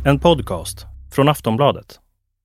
En podcast från Aftonbladet.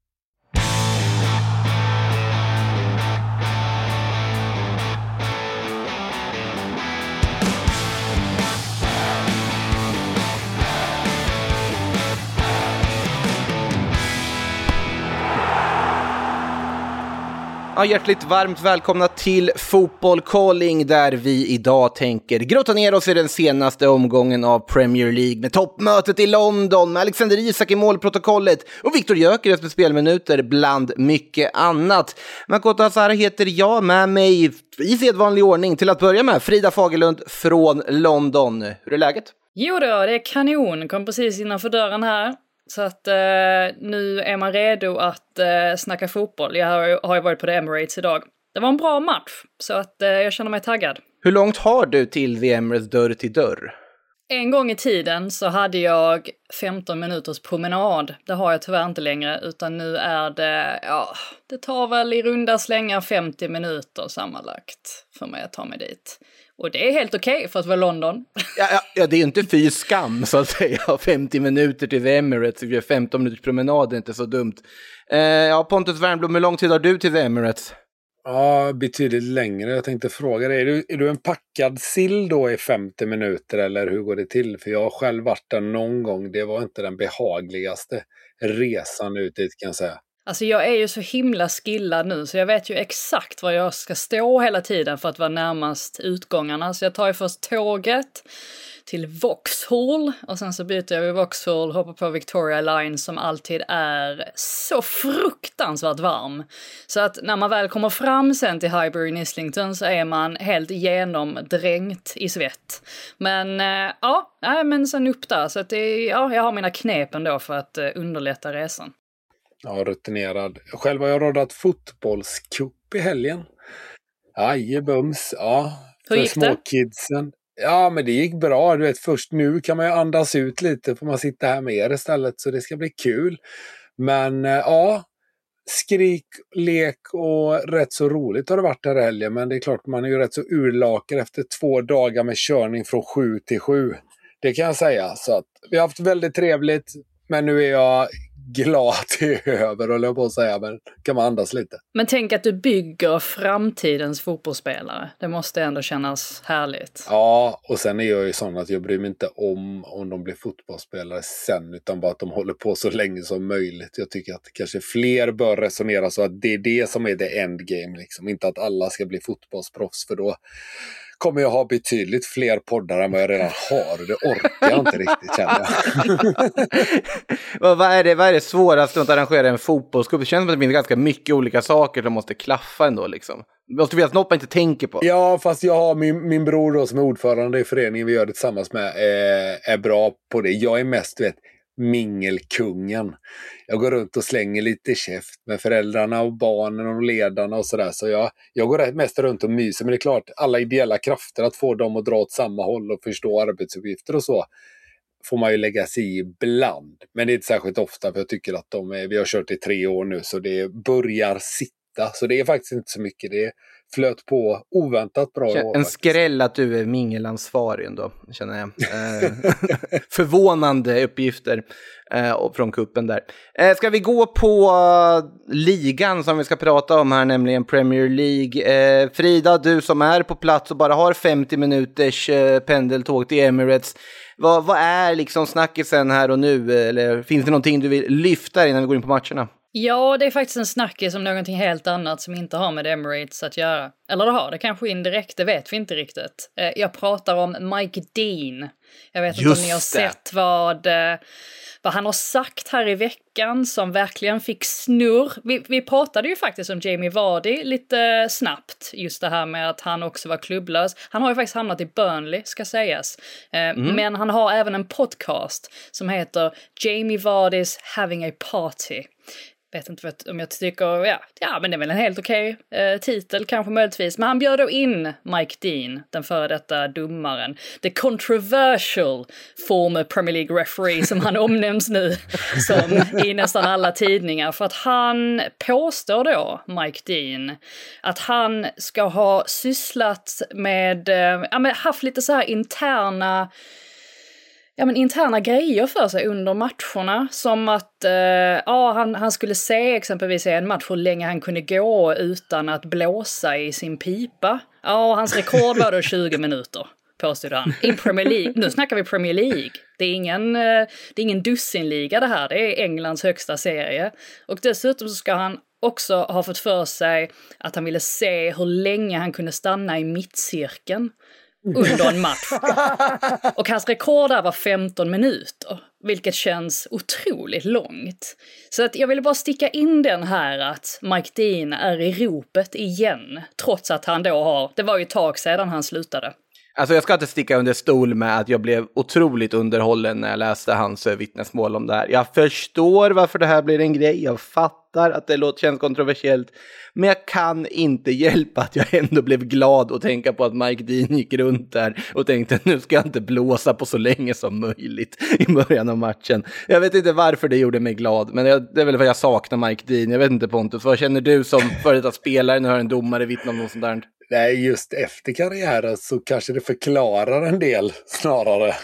Ja, hjärtligt varmt välkomna till Fotboll Calling, där vi idag tänker grotta ner oss i den senaste omgången av Premier League med toppmötet i London, med Alexander Isak i målprotokollet och Viktor Gyökeres med spelminuter bland mycket annat. Makoto Asara heter jag, med mig i sedvanlig ordning till att börja med Frida Fagerlund från London. Hur är läget? Jo då, det är kanon. Kom precis innanför dörren här. Så att nu är man redo att snacka fotboll. Jag har ju varit på The Emirates idag. Det var en bra match, så att jag känner mig taggad. Hur långt har du till The Emirates dörr till dörr? En gång i tiden så hade jag 15 minuters promenad. Det har jag tyvärr inte längre, utan nu är det, det tar väl i runda slängar 50 minuter sammanlagt för mig att ta mig dit. Och det är helt okej för att vara London. Ja, det är ju inte fy skam så att säga. 50 minuter till The Emirates, 15 minuters promenad är inte så dumt. Pontus Wernbloom, hur lång tid har du till The Emirates? Ja, betydligt längre. Jag tänkte fråga dig, är du en packad sill då i 50 minuter eller hur går det till? För jag har själv varit där någon gång. Det var inte den behagligaste resan ut dit, kan jag säga. Alltså jag är ju så himla skillad nu så jag vet ju exakt var jag ska stå hela tiden för att vara närmast utgångarna. Så jag tar ju först tåget till Vauxhall och sen så byter jag vid Vauxhall, hoppar på Victoria Line som alltid är så fruktansvärt varm. Så att när man väl kommer fram sen till Highbury in Islington så är man helt genomdränkt i svett. Men men sen upp där så att jag har mina knep ändå för att underlätta resan. Ja, rutinerad. Själv har jag rådat fotbollscup i helgen. Ajebums, ja. Hur gick det? Småkidsen. Ja, men det gick bra. Du vet, först nu kan man ju andas ut lite. Får man sitta här med er istället. Så det ska bli kul. Men skrik, lek och rätt så roligt har det varit här i helgen. Men det är klart, man är ju rätt så urlakad efter 2 dagar med körning från 7 till 7. Det kan jag säga. Så att vi har haft väldigt trevligt. Men nu är jag glad till över, och jag på att säga, men kan man andas lite. Men tänk att du bygger framtidens fotbollsspelare. Det måste ändå kännas härligt. Ja, och sen är jag ju sån att jag bryr mig inte om de blir fotbollsspelare sen, utan bara att de håller på så länge som möjligt. Jag tycker att kanske fler bör resonera så att det är det som är the endgame liksom. Inte att alla ska bli fotbollsproffs, för då kommer jag ha betydligt fler poddar än vad jag redan har. Det orkar jag inte riktigt, känner jag. Vad är det svåraste att arrangera en fotbollscup? Det känns som att det finns ganska mycket olika saker som måste klaffa ändå liksom. Det måste finnas något man inte tänker på. Ja, fast jag har min bror då, som är ordförande i föreningen vi gör det tillsammans med, är bra på det. Jag är mest, mingelkungen. Jag går runt och slänger lite käft med föräldrarna och barnen och ledarna och sådär. Så jag går mest runt och myser. Men det är klart, alla ideella krafter, att få dem att dra åt samma håll och förstå arbetsuppgifter och så, får man ju lägga sig i ibland. Men det är inte särskilt ofta, för jag tycker att vi har kört i 3 år nu, så det börjar sitta. Så det är faktiskt inte så mycket. Det flöt på oväntat bra. En skräll att du är mingelansvarig ändå, känner jag. Förvånande uppgifter från kuppen där. Ska vi gå på ligan som vi ska prata om här, nämligen Premier League. Frida, du som är på plats och bara har 50 minuters pendeltåg till Emirates. Vad är liksom snackisen här och nu? Eller finns det någonting du vill lyfta innan vi går in på matcherna? Ja, det är faktiskt en snackis om någonting helt annat som inte har med Emirates att göra. Eller det kanske indirekt, det vet vi inte riktigt. Jag pratar om Mike Dean. Jag vet inte om ni har sett vad han har sagt här i veckan som verkligen fick snurr. Vi pratade ju faktiskt om Jamie Vardy lite snabbt. Just det här med att han också var klubblös. Han har ju faktiskt hamnat i Burnley, ska sägas. Men han har även en podcast som heter Jamie Vardy's Having a Party. Vet inte om jag tycker, men det är väl en helt okej titel kanske möjligtvis. Men han bjöd då in Mike Dean, den före detta domaren. The controversial former Premier League referee som han omnämns nu som i nästan alla tidningar. För att han påstår då, Mike Dean, att han ska ha sysslat med, haft lite så här interna interna grejer för sig under matcherna. Som att han skulle se exempelvis i en match hur länge han kunde gå utan att blåsa i sin pipa. Ja, hans rekord var då 20 minuter, påstod han. I Premier League. Nu snackar vi Premier League. Det är ingen dussinliga det här. Det är Englands högsta serie. Och dessutom så ska han också ha fått för sig att han ville se hur länge han kunde stanna i mittcirkeln under en match. Och hans rekord där var 15 minuter, vilket känns otroligt långt. Så att jag ville bara sticka in den här att Mike Dean är i ropet igen, trots att han då det var ju ett tag sedan han slutade. Alltså jag ska inte sticka under stol med att jag blev otroligt underhållen när jag läste hans vittnesmål om det här. Jag förstår varför det här blir en grej. Jag fattar att det känns kontroversiellt. Men jag kan inte hjälpa att jag ändå blev glad och tänka på att Mike Dean gick runt där och tänkte nu ska jag inte blåsa på så länge som möjligt i början av matchen. Jag vet inte varför det gjorde mig glad, men det är väl för jag saknar Mike Dean. Jag vet inte, Pontus, vad känner du som före detta spelare när du hör en domare vittna om något sånt där? Nej, just efter karriären så kanske det förklarar en del snarare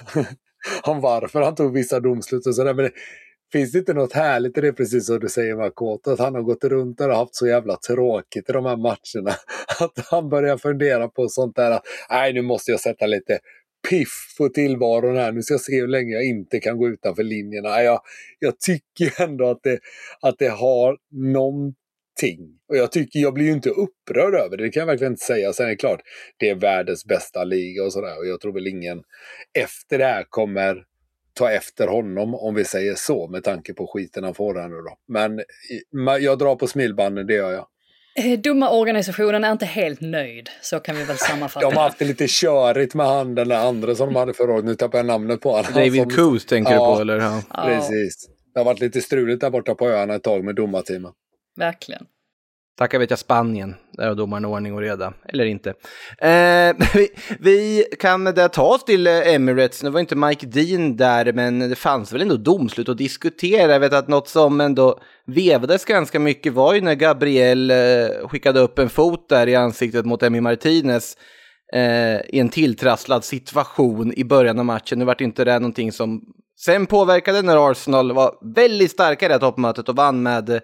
om varför han tog vissa domslut och sådär. Men det finns inte något härligt i det, precis som du säger, Makoto, att han har gått runt där och haft så jävla tråkigt i de här matcherna. Att han börjar fundera på sånt där att nej, nu måste jag sätta lite piff på tillvaron här. Nu ska jag se hur länge jag inte kan gå utanför linjerna. Jag tycker ändå att det har någonting. Och jag blir ju inte upprörd över det kan jag verkligen inte säga. Sen är det klart, det är världens bästa liga och sådär. Och jag tror väl ingen efter det här kommer ta efter honom, om vi säger så, med tanke på skiten han får här nu då. Men jag drar på smilbanden, det gör jag. Domarorganisationen är inte helt nöjd, så kan vi väl sammanfatta. De har haft det lite körigt med han, den andra som de hade förra året. Nu tappar jag namnet på honom. David Coos tänker du på, eller? Ja, precis. Det har varit lite struligt där borta på öarna ett tag med domarteamen. Verkligen. Tackar vet jag Spanien, där har domaren ordning och reda, eller inte. Vi kan ta oss till Emirates. Nu var inte Mike Dean där, men det fanns väl ändå domslut att diskutera. Jag vet att något som ändå vevades ganska mycket var ju när Gabriel skickade upp en fot där i ansiktet mot Emi Martinez i en tilltrasslad situation i början av matchen. Nu var det inte det någonting som sen påverkade när Arsenal var väldigt starka i det här toppmötet och vann med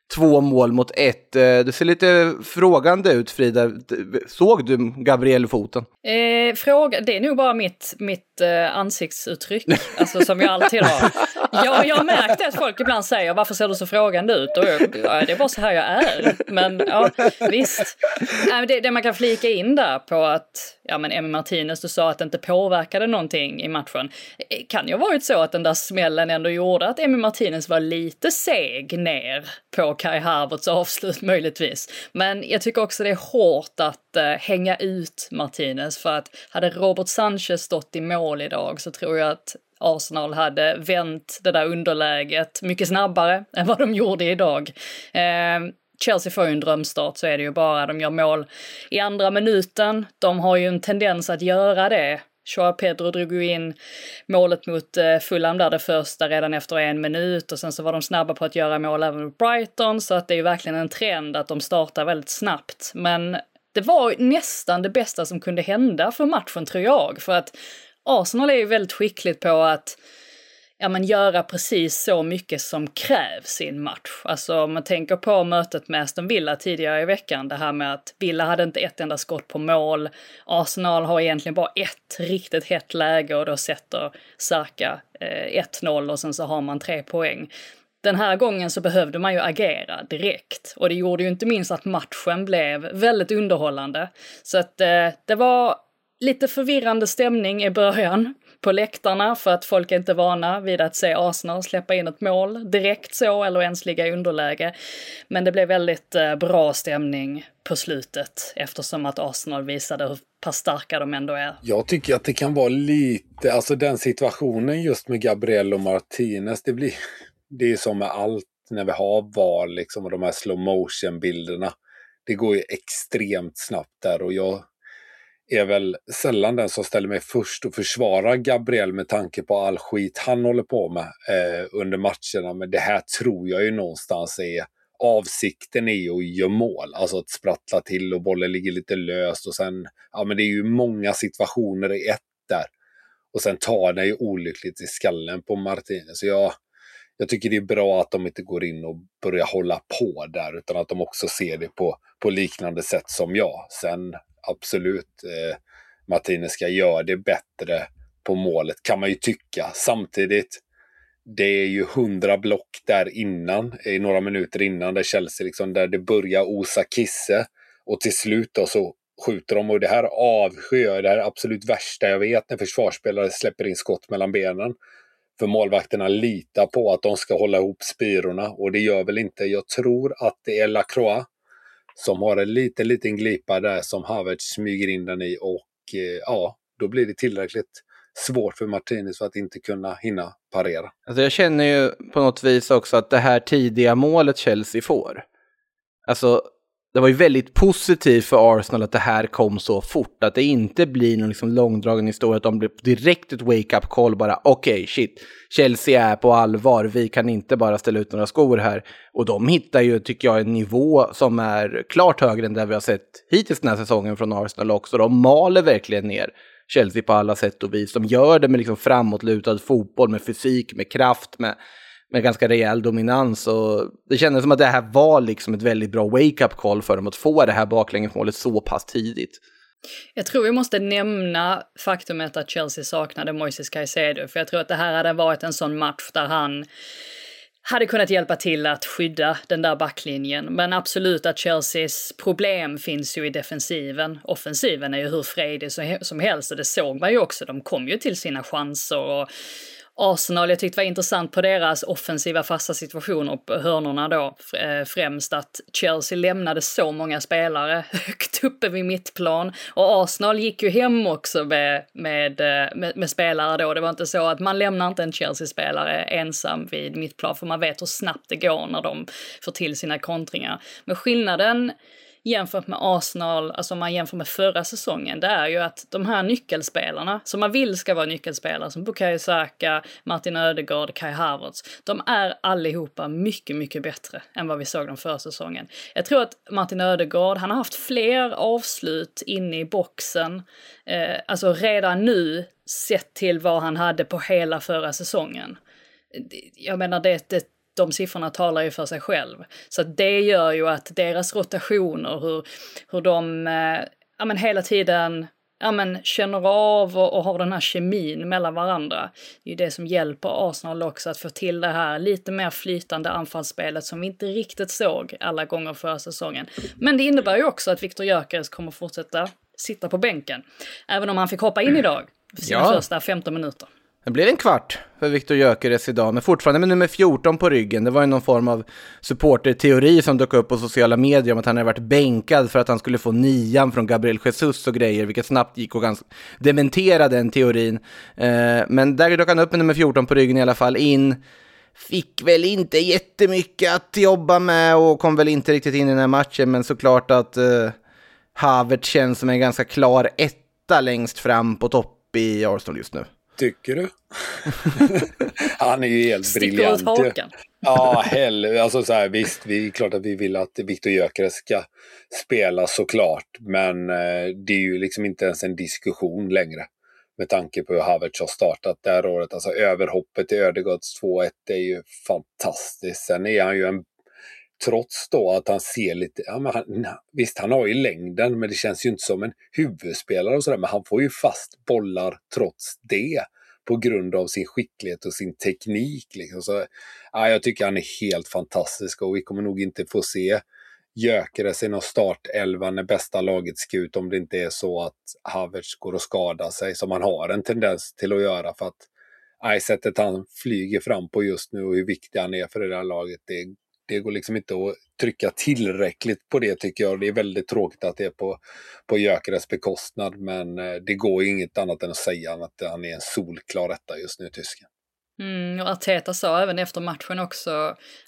2-1. Det ser lite frågande ut, Frida. Såg du Gabriel-foten? Det är nog bara mitt ansiktsuttryck, alltså, som jag alltid har. Jag har märkt att folk ibland säger, varför ser du så frågande ut? Och det är bara så här jag är. Men ja, visst. Det man kan flika in där på att Emi Martinez, du sa att det inte påverkade någonting i matchen. Kan ju ha varit så att den där smällen ändå gjorde att Emi Martinez var lite seg ner på Kai Havertz avslut möjligtvis. Men jag tycker också det är hårt att hänga ut Martinez, för att hade Robert Sanchez stått i mål idag så tror jag att Arsenal hade vänt det där underläget mycket snabbare än vad de gjorde idag. Chelsea får ju en drömstart, så är det ju bara. De gör mål i andra minuten. De har ju en tendens att göra det. Joao Pedro drog ju in målet mot Fulham där, det första, redan efter 1 minut. Och sen så var de snabba på att göra mål även mot Brighton. Så att det är ju verkligen en trend att de startar väldigt snabbt. Men det var nästan det bästa som kunde hända för matchen, tror jag. För att Arsenal är ju väldigt skickligt på att göra precis så mycket som krävs i en match. Alltså om man tänker på mötet med Aston Villa tidigare i veckan, det här med att Villa hade inte ett enda skott på mål. Arsenal har egentligen bara ett riktigt hett läge och då sätter Saka 1-0 och sen så har man 3 poäng. Den här gången så behövde man ju agera direkt. Och det gjorde ju inte minst att matchen blev väldigt underhållande. Så att det var lite förvirrande stämning i början på läktarna, för att folk är inte vana vid att se Arsenal släppa in ett mål direkt så, eller ens ligga i underläge. Men det blev väldigt bra stämning på slutet, eftersom att Arsenal visade hur pass starka de ändå är. Jag tycker att det kan vara lite, alltså den situationen just med Gabriel och Martinez, det är som med allt när vi har val liksom, och de här slow motion bilderna. Det går ju extremt snabbt där, och jag är väl sällan den som ställer mig först och försvarar Gabriel med tanke på all skit han håller på med under matcherna. Men det här tror jag ju någonstans är avsikten är att göra mål. Alltså att sprattla till och bollen ligger lite löst och sen, men det är ju många situationer i ett där. Och sen tar det ju olyckligt i skallen på Martinez. Så jag tycker det är bra att de inte går in och börjar hålla på där, utan att de också ser det på liknande sätt som jag. Sen absolut, Martinez ska göra det bättre på målet, kan man ju tycka. Samtidigt, det är ju 100 block där innan, i några minuter innan, där Chelsea liksom, där det börjar osa kisse. Och till slut då så skjuter de, och det här avskyr, det här är absolut värsta jag vet, när försvarsspelare släpper in skott mellan benen. För målvakterna litar på att de ska hålla ihop spirorna, och det gör väl inte. Jag tror att det är Lacroix som har en liten glipa där som Havertz smyger in den i, och då blir det tillräckligt svårt för Martinez för att inte kunna hinna parera. Alltså jag känner ju på något vis också att det här tidiga målet Chelsea får, alltså det var ju väldigt positivt för Arsenal att det här kom så fort. Att det inte blir någon liksom långdragen historia. Att de blir direkt ett wake-up call bara. Okej, shit. Chelsea är på allvar. Vi kan inte bara ställa ut några skor här. Och de hittar ju, tycker jag, en nivå som är klart högre än det vi har sett hittills den här säsongen från Arsenal också. De maler verkligen ner Chelsea på alla sätt och vis. De gör det med liksom framåtlutad fotboll, med fysik, med kraft, med ganska rejäl dominans, och det kändes som att det här var liksom ett väldigt bra wake-up call för dem att få det här baklängesmålet så pass tidigt. Jag tror vi måste nämna faktumet att Chelsea saknade Moises Caicedo, för jag tror att det här hade varit en sån match där han hade kunnat hjälpa till att skydda den där backlinjen. Men absolut att Chelseas problem finns ju i defensiven. Offensiven är ju hur fredig som helst, och det såg man ju också. De kom ju till sina chanser, och Arsenal, jag tyckte var intressant på deras offensiva fasta situationer på hörnorna då, främst att Chelsea lämnade så många spelare högt uppe vid mittplan, och Arsenal gick ju hem också med spelare då. Det var inte så att man lämnar inte en Chelsea-spelare ensam vid mittplan, för man vet hur snabbt det går när de får till sina kontringar. Men skillnaden jämfört med Arsenal, alltså om man jämför med förra säsongen, det är ju att de här nyckelspelarna, som man vill ska vara nyckelspelare, som Bukayo Saka, Martin Ödegaard, Kai Havertz, de är allihopa mycket, mycket bättre än vad vi såg den förra säsongen. Jag tror att Martin Ödegaard, han har haft fler avslut inne i boxen, alltså redan nu, sett till vad han hade på hela förra säsongen. Jag menar, de siffrorna talar ju för sig själv. Så det gör ju att deras rotationer, hur de hela tiden känner av och har den här kemin mellan varandra. Det är ju det som hjälper Arsenal också att få till det här lite mer flytande anfallsspelet som vi inte riktigt såg alla gånger förra säsongen. Men det innebär ju också att Viktor Gyökeres kommer fortsätta sitta på bänken. Även om han fick hoppa in idag för sina första 15 minuter. Det blev en kvart för Viktor Gyökeres idag, men fortfarande med nummer 14 på ryggen. Det var ju någon form av supporterteori som dök upp på sociala medier om att han hade varit bänkad för att han skulle få 9 från Gabriel Jesus och grejer, vilket snabbt gick och dementera den teorin. Men där dök han upp med nummer 14 på ryggen i alla fall in. Fick väl inte jättemycket att jobba med och kom väl inte riktigt in i den här matchen, men såklart att Havertz känns som en ganska klar etta längst fram på topp i Arsenal just nu. Tycker du? Han är ju helt briljant. Ja, alltså så här, visst, det är klart att vi vill att Viktor Gyökeres ska spela såklart, men det är ju liksom inte ens en diskussion längre med tanke på hur Havertz har startat det här året. Alltså överhoppet till Ödegaards 2-1 är ju fantastiskt. Sen är han ju trots då att han ser lite, visst han har ju längden, men det känns ju inte som en huvudspelare och sådär, men han får ju fast bollar trots det på grund av sin skicklighet och sin teknik liksom. Så jag tycker han är helt fantastisk, och vi kommer nog inte få se Gyökeres i någon startelva när bästa laget ska ut, om det inte är så att Havertz går och skadar sig, som han har en tendens till att göra, för att sättet han flyger fram på just nu och hur viktig han är för det där laget, det går liksom inte att trycka tillräckligt på det, tycker jag. Det är väldigt tråkigt att det är på Gyökeres bekostnad, men det går ju inget annat än att säga att han är en solklar etta just nu, tysken. Och Arteta sa även efter matchen också att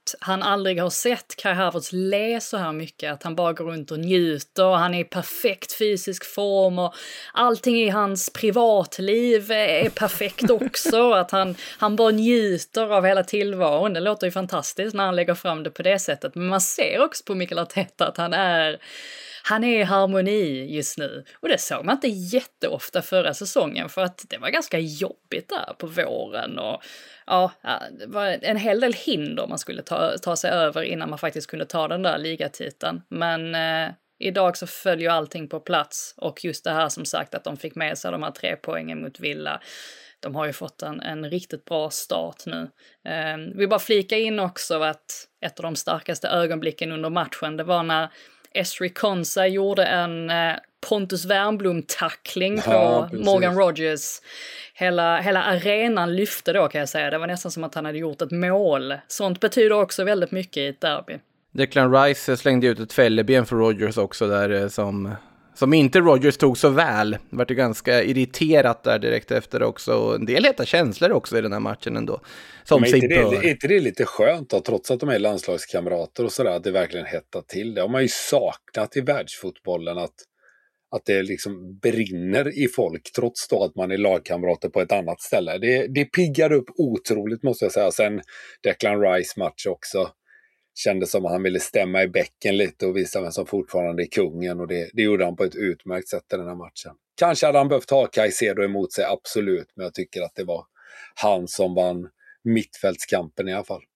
att han aldrig har sett Kai Havertz le så här mycket, att han bara går runt och njuter och han är i perfekt fysisk form och allting i hans privatliv är perfekt också, att han bara njuter av hela tillvaron. Det låter ju fantastiskt när han lägger fram det på det sättet, men man ser också på Mikel Arteta att han är i harmoni just nu. Och det såg man inte jätteofta förra säsongen, för att det var ganska jobbigt där på våren. Och ja, det var en hel del hinder man skulle ta sig över innan man faktiskt kunde ta den där ligatiteln. Men idag så följer allting på plats. Och just det här som sagt att de fick med sig de här 3 poängen mot Villa. De har ju fått en riktigt bra start nu. Vi bara flika in också att ett av de starkaste ögonblicken under matchen, det var när Ezri Konsa gjorde en Pontus Wernbloom-tackling på Morgan Rogers. Hela arenan lyfte då, kan jag säga. Det var nästan som att han hade gjort ett mål. Sånt betyder också väldigt mycket i ett derby. Declan Rice slängde ut ett fälleben för Rogers också där som inte Rogers tog så väl. Det var ju ganska irriterat där direkt efter också. Och en del heta känslor också i den här matchen ändå. Som inte det är lite skönt då, trots att de är landslagskamrater och sådär, att det verkligen hettar till. Det har man ju saknat i världsfotbollen, att det liksom brinner i folk trots då att man är lagkamrater på ett annat ställe. Det piggar upp otroligt, måste jag säga. Sen Declan Rice match också. Kändes som att han ville stämma i bäcken lite och visa vem som fortfarande är kungen. Och det gjorde han på ett utmärkt sätt i den här matchen. Kanske hade han behövt ha Caicedo emot sig, absolut. Men jag tycker att det var han som vann mittfältskampen i alla fall.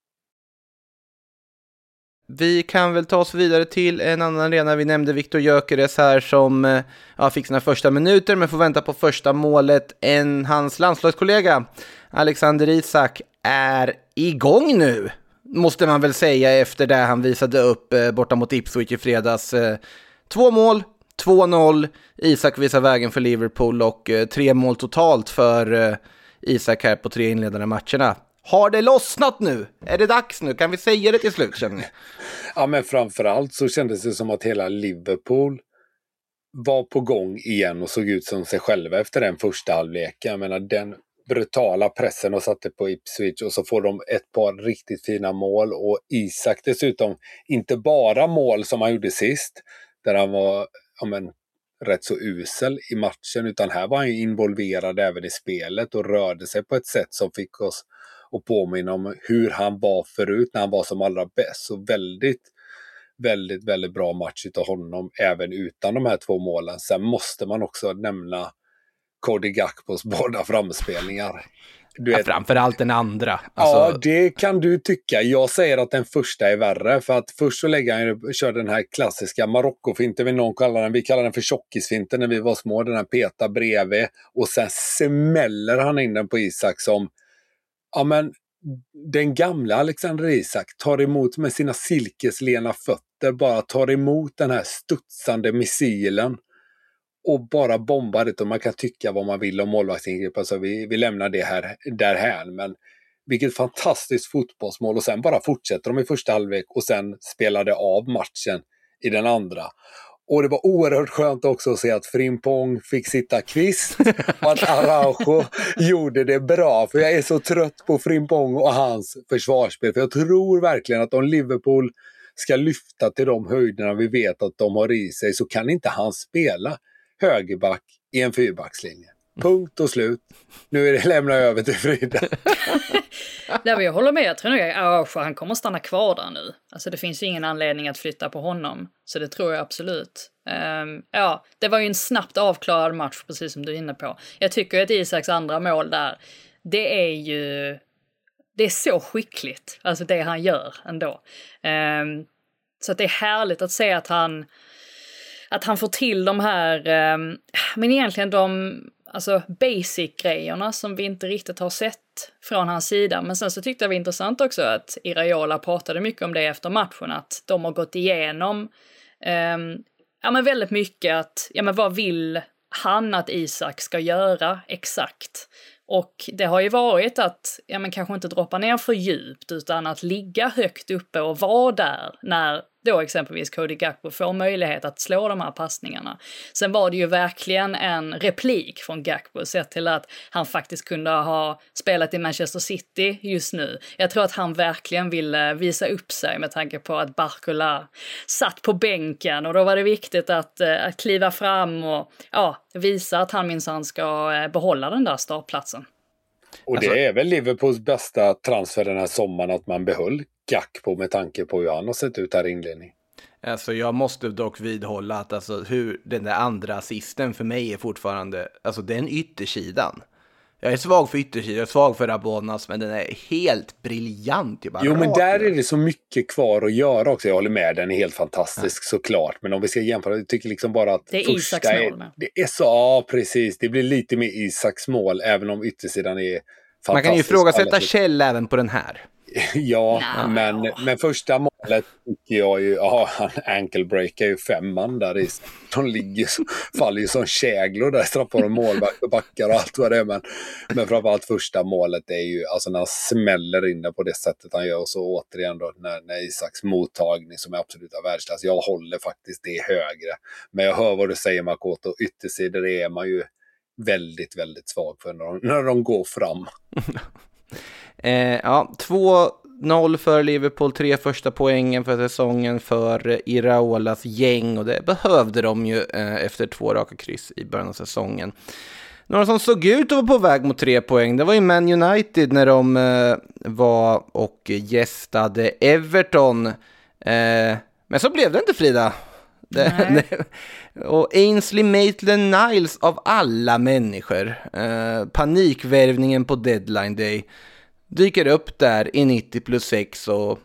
Vi kan väl ta oss vidare till en annan arena. Vi nämnde Viktor Gyökeres här som fick sina första minuter men får vänta på första målet. Hans landslagskollega Alexander Isak är igång nu, måste man väl säga, efter det han visade upp borta mot Ipswich i fredags. 2 mål, 2-0. Isak visar vägen för Liverpool och 3 mål totalt för Isak här på 3 inledande matcherna. Har det lossnat nu? Är det dags nu? Kan vi säga det till slut, känner ni? Ja, men framförallt så kändes det som att hela Liverpool var på gång igen och såg ut som sig själva efter den första halvleken. Jag menar, den brutala pressen och satte på Ipswich och så får de ett par riktigt fina mål. Och Isak dessutom, inte bara mål som han gjorde sist, där han var rätt så usel i matchen, utan här var han ju involverad även i spelet och rörde sig på ett sätt som fick oss att påminna om hur han var förut när han var som allra bäst. Så väldigt, väldigt, väldigt bra match utav honom även utan de här 2 målen. Sen måste man också nämna Cody Gakpos båda framspelningar. Framförallt den andra. Ja, det kan du tycka. Jag säger att den första är värre, för att först så kör den här klassiska Marocko-finten, vi kallar den för tjockisfinten när vi var små, den här peta bredvid, och sen smäller han in den på Isak som den gamla Alexander Isak tar emot med sina silkeslena fötter, bara tar emot den här studsande missilen och bara bombar det. Och man kan tycka vad man vill om målvaktsingrepp, alltså vi lämnar det här därhän, men vilket fantastiskt fotbollsmål. Och sen bara fortsätter de i första halvlek och sen spelade av matchen i den andra. Och det var oerhört skönt också att se att Frimpong fick sitta kvist och att Araujo gjorde det bra. För jag är så trött på Frimpong och hans försvarsspel. För jag tror verkligen att om Liverpool ska lyfta till de höjderna vi vet att de har i sig, så kan inte han spela högerback i en 4-backslinje. Punkt och slut. Nu är det lämna över till Frida. Nej, jag håller med. Jag tror nog att han kommer stanna kvar där nu. Alltså det finns ju ingen anledning att flytta på honom. Så det tror jag absolut. Det var ju en snabbt avklarad match, precis som du är inne på. Jag tycker att Isaks andra mål där, det är så skickligt. Alltså det han gör ändå. Så att det är härligt att se att han får till de här, men egentligen basic-grejerna som vi inte riktigt har sett från hans sida. Men sen så tyckte jag det var intressant också att Iraola pratade mycket om det efter matchen, att de har gått igenom väldigt mycket att, vad vill han att Isak ska göra exakt? Och det har ju varit att, kanske inte droppa ner för djupt, utan att ligga högt uppe och vara där när då exempelvis Cody Gakpo får möjlighet att slå de här passningarna. Sen var det ju verkligen en replik från Gakpo sett till att han faktiskt kunde ha spelat i Manchester City just nu. Jag tror att han verkligen ville visa upp sig med tanke på att Barcola satt på bänken och då var det viktigt att kliva fram och visa att han minsann ska behålla den där startplatsen. Och det är väl Liverpools bästa transfer den här sommaren att man behöll Gakpo med tanke på hur han har sett ut här i inledning. Alltså jag måste dock vidhålla att alltså, hur den där andra assisten för mig är fortfarande, alltså den yttersidan. Jag är svag för yttersidan, jag är svag för Rabonas, men den är helt briljant. Men där är det så mycket kvar att göra också. Jag håller med, den är helt fantastisk såklart. Men om vi ska jämföra, jag tycker liksom bara att det är Isaks mål med. Det är så, precis. Det blir lite mer Isaks mål, även om yttersidan är fantastisk. Man kan ju ifrågasätta Kjell även på den här. Ja, men första målet tycker jag ju, han ankle-breakar ju 5 man där. De ligger faller ju som käglor där, straffar och målvakt och backar och allt vad det är. Men framförallt första målet är ju, alltså när han smäller in det på det sättet han gör, och så återigen då när Isaks mottagning som är absolut av världsklass. Jag håller faktiskt det högre. Men jag hör vad du säger, Makoto, yttersidor är man ju väldigt, väldigt svag för när de går fram. 2-0 för Liverpool, 3 första poängen för säsongen för Iraolas gäng, och det behövde de ju efter 2 raka kryss i början av säsongen. Några som såg ut att vara på väg mot 3 poäng, det var ju Man United när de var och gästade Everton. Men så blev det inte, Frida. Och Ainsley Maitland-Niles av alla människor, panikvärvningen på deadline day, dyker upp där i 90+6 och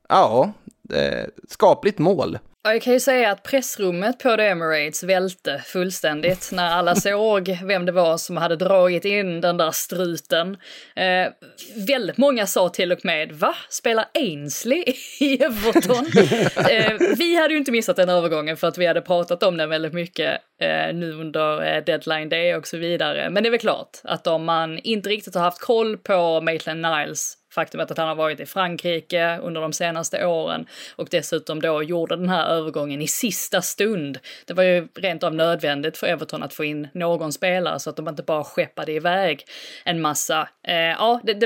skapligt mål. Ja, jag kan ju säga att pressrummet på The Emirates välte fullständigt när alla såg vem det var som hade dragit in den där struten. Väldigt många sa till och med, va? Spelar Ainsley i Everton? Vi hade ju inte missat den övergången för att vi hade pratat om den väldigt mycket nu under deadline day och så vidare. Men det är väl klart att om man inte riktigt har haft koll på Maitland-Niles, faktumet att han har varit i Frankrike under de senaste åren och dessutom då gjorde den här övergången i sista stund. Det var ju rent av nödvändigt för Everton att få in någon spelare så att de inte bara skeppade iväg en massa. Det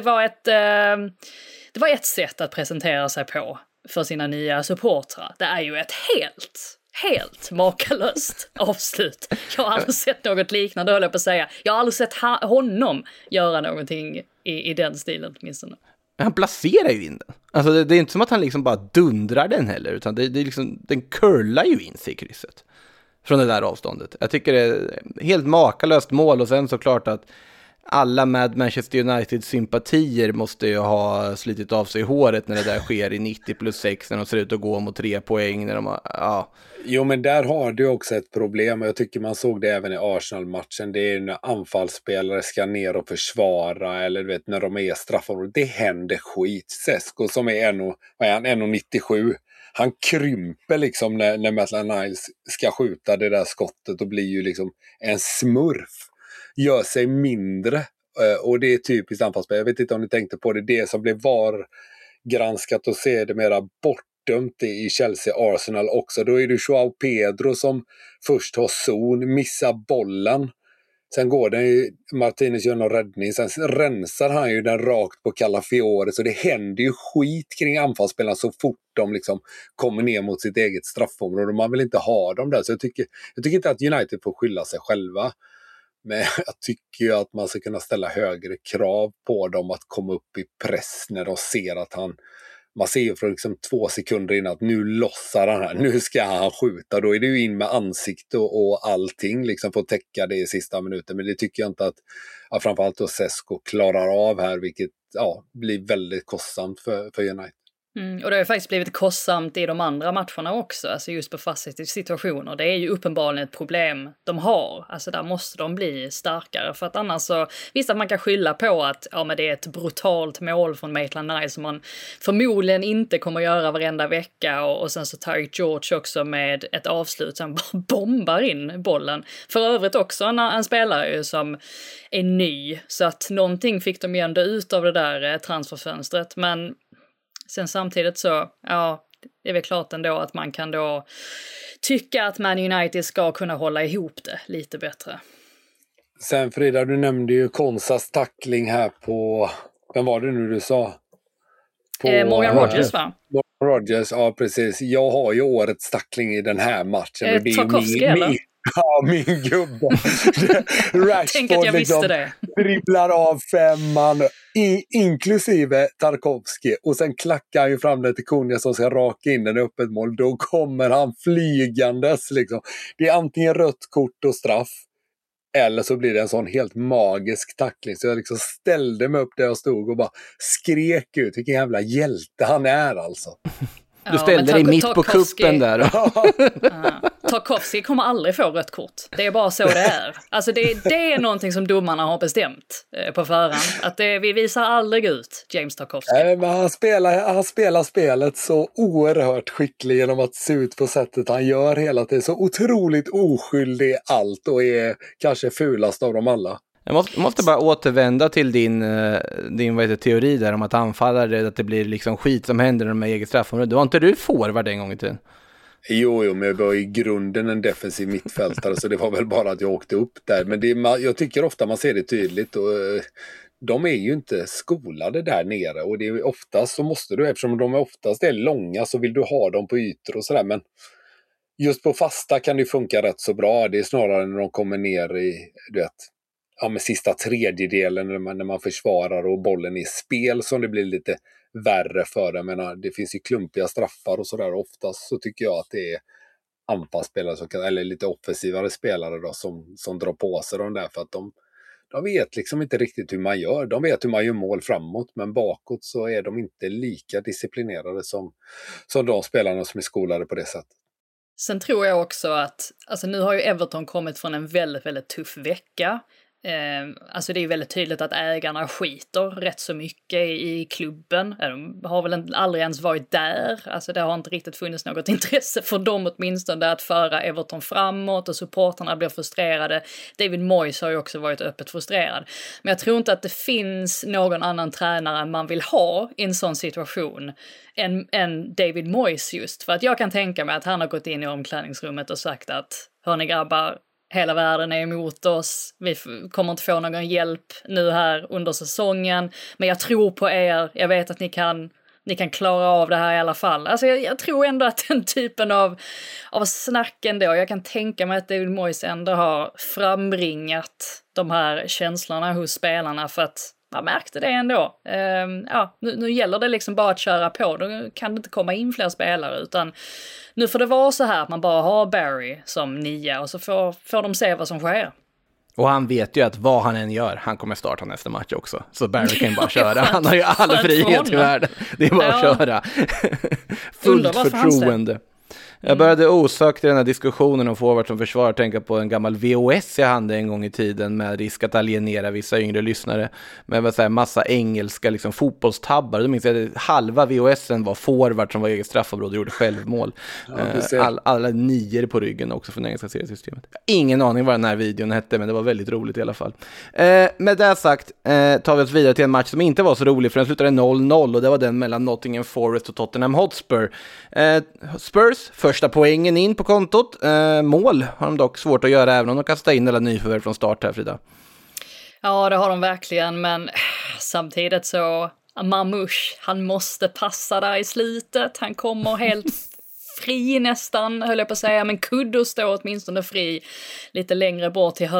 var ett sätt att presentera sig på för sina nya supportrar. Det är ju ett helt makalöst avslut. Jag har aldrig sett något liknande, höll jag på att säga. Jag har aldrig sett honom göra någonting i den stilen åtminstone. Han placerar ju in den. Alltså det är inte som att han liksom bara dundrar den heller, utan det är liksom, den curlar ju in sig i krysset från det där avståndet. Jag tycker det är helt makalöst mål, och sen såklart att alla med Manchester United sympatier måste ju ha slitit av sig håret när det där sker i 90+6, när de ser ut att gå mot 3 poäng när de har, Jo, men där har du också ett problem, och jag tycker man såg det även i Arsenal-matchen. Det är när anfallsspelare ska ner och försvara, eller du vet, när de är straffområdet. Det händer skit. Sesko som är 1,97. Han krymper liksom när Maitland-Niles ska skjuta det där skottet och blir ju liksom en smurf. Gör sig mindre, och det är typiskt anfallsspel. Jag vet inte om ni tänkte på det som blev VAR-granskat och ser det mera bortdömt i Chelsea-Arsenal också. Då är det Joao Pedro som först har zon, missar bollen. Sen går den ju, Martinez gör någon räddning, sen rensar han ju den rakt på Calafiore, så det händer ju skit kring anfallsspelarna så fort de liksom kommer ner mot sitt eget straffområde. Man vill inte ha dem där, så jag tycker inte att United får skylla sig själva. Men jag tycker ju att man ska kunna ställa högre krav på dem att komma upp i press när de ser att man ser ju från liksom 2 sekunder innan att nu lossar han här, nu ska han skjuta. Då är det ju in med ansikte och allting liksom för att täcka det i sista minuten. Men det tycker jag inte att framförallt då Sesko klarar av här, vilket blir väldigt kostsamt för United. Och det har ju faktiskt blivit kostsamt i de andra matcherna också, alltså just på fasta situationer. Det är ju uppenbarligen ett problem de har. Alltså där måste de bli starkare, för att annars så, visst att man kan skylla på att men det är ett brutalt mål från Maitland-Niles som man förmodligen inte kommer göra varenda vecka, och sen så Tyreek George också med ett avslut som bara bombar in bollen. För övrigt också en spelare som är ny, så att någonting fick de ju ändå ut av det där transferfönstret, men sen samtidigt så, det är väl klart ändå att man kan då tycka att Man United ska kunna hålla ihop det lite bättre. Sen Frida, du nämnde ju Konsas tackling här på, vem var det nu du sa? På Morgan Rogers, va? Morgan Rogers, ja precis. Jag har ju årets tackling i den här matchen. Och det är Tarkovsky, eller? Ja, min gubbe. Tänk att jag visste det. Dribblar av 5 man, inklusive Tarkovsky. Och sen klackar han ju fram det till Cunha som ska raka in den i öppet mål. Då kommer han flygandes. Liksom. Det är antingen rött kort och straff. Eller så blir det en sån helt magisk tackling. Så jag liksom ställde mig upp där jag stod och bara skrek ut vilken jävla hjälte han är alltså. Du ställde dig mitt på kuppen där. Tarkovsky kommer aldrig få rött kort. Det är bara så det är. Alltså det är någonting som domarna har bestämt på förhand. Att vi visar aldrig ut James Tarkovsky. Nej, men han spelar spelet så oerhört skicklig genom att se ut på sättet han gör hela tiden. Så otroligt oskyldig i allt och är kanske fulast av dem alla. Jag måste bara återvända till din teori där om att anfallare, att det blir liksom skit som händer när de är eget straffområde. Det var inte du forward en gång i tiden? Jo, men jag var i grunden en defensiv mittfältare så det var väl bara att jag åkte upp där. Men jag tycker ofta man ser det tydligt och de är ju inte skolade där nere och det är oftast så måste du, eftersom de oftast är långa så vill du ha dem på ytor och sådär, men just på fasta kan det funka rätt så bra. Det är snarare när de kommer ner i, du vet, med sista tredjedelen när man försvarar och bollen är i spel som det blir lite värre för det. Men det finns ju klumpiga straffar och sådär. Oftast så tycker jag att det är anfallsspelare eller lite offensivare spelare då, som drar på sig de där för att de vet liksom inte riktigt hur man gör. De vet hur man gör mål framåt, men bakåt så är de inte lika disciplinerade som de spelarna som är skolade på det sättet. Sen tror jag också att, alltså nu har ju Everton kommit från en väldigt, väldigt tuff vecka. Alltså det är ju väldigt tydligt att ägarna skiter rätt så mycket i klubben. De har väl aldrig ens varit där. Alltså det har inte riktigt funnits något intresse för dem åtminstone att föra Everton framåt och supporterna blir frustrerade. David Moyes har ju också varit öppet frustrerad. Men jag tror inte att det finns någon annan tränare man vill ha i en sån situation än David Moyes just. För att jag kan tänka mig att han har gått in i omklädningsrummet och sagt att hörni grabbar, hela världen är emot oss. Vi kommer inte få någon hjälp nu här under säsongen. Men jag tror på er. Jag vet att ni kan klara av det här i alla fall. Alltså jag tror ändå att den typen av snack ändå. Jag kan tänka mig att David Moyes ändå har frambringat de här känslorna hos spelarna för att man märkte det ändå. Nu gäller det liksom bara att köra på. Då kan det inte komma in fler spelare utan nu får det vara så här att man bara har Barry som 9 och så får de se vad som sker. Och han vet ju att vad han än gör, han kommer starta nästa match också. Så Barry kan ju bara köra. Han har ju all frihet i världen. Det är bara att köra. Fullt förtroende. Jag började osökt i den här diskussionen om forward som försvar tänka på en gammal VHS jag hade en gång i tiden med risk att alienera vissa yngre lyssnare med en massa engelska liksom, fotbollstabbar. Då minns jag att halva VHSen var forward som var eget straffområde och gjorde självmål. Alla 9 på ryggen också från engelska seriesystemet. Ingen aning vad den här videon hette, men det var väldigt roligt i alla fall. Med det sagt tar vi oss vidare till en match som inte var så rolig för den slutade 0-0 och det var den mellan Nottingham Forest och Tottenham Hotspur. Spurs första poängen in på kontot. Mål har de dock svårt att göra även om de kastar in alla nyförvärv från start här, Frida. Ja, det har de verkligen, men samtidigt så Mamouche, han måste passa där i slutet. Han kommer helt fri nästan, höll jag på att säga, men Kudus står åtminstone fri lite längre bort till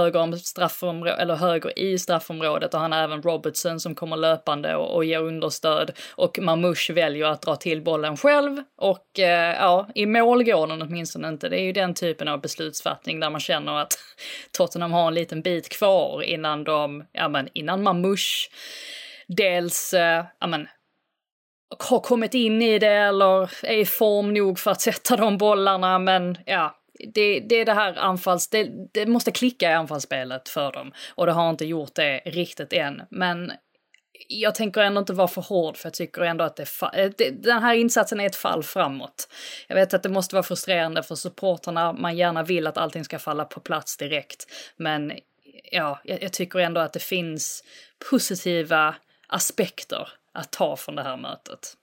höger i straffområdet och han har även Robertson som kommer löpande och ger understöd och Mamouche väljer att dra till bollen själv och i mål går den åtminstone inte. Det är ju den typen av beslutsfattning där man känner att Tottenham har en liten bit kvar innan Mamouche dels har kommit in i det eller är i form nog för att sätta de bollarna, men det är det här det måste klicka i anfallsspelet för dem och det har inte gjort det riktigt än, men jag tänker ändå inte vara för hård för jag tycker ändå att den här insatsen är ett fall framåt. Jag vet att det måste vara frustrerande för supporterna, man gärna vill att allting ska falla på plats direkt, men jag tycker ändå att det finns positiva aspekter att ta från det här mötet.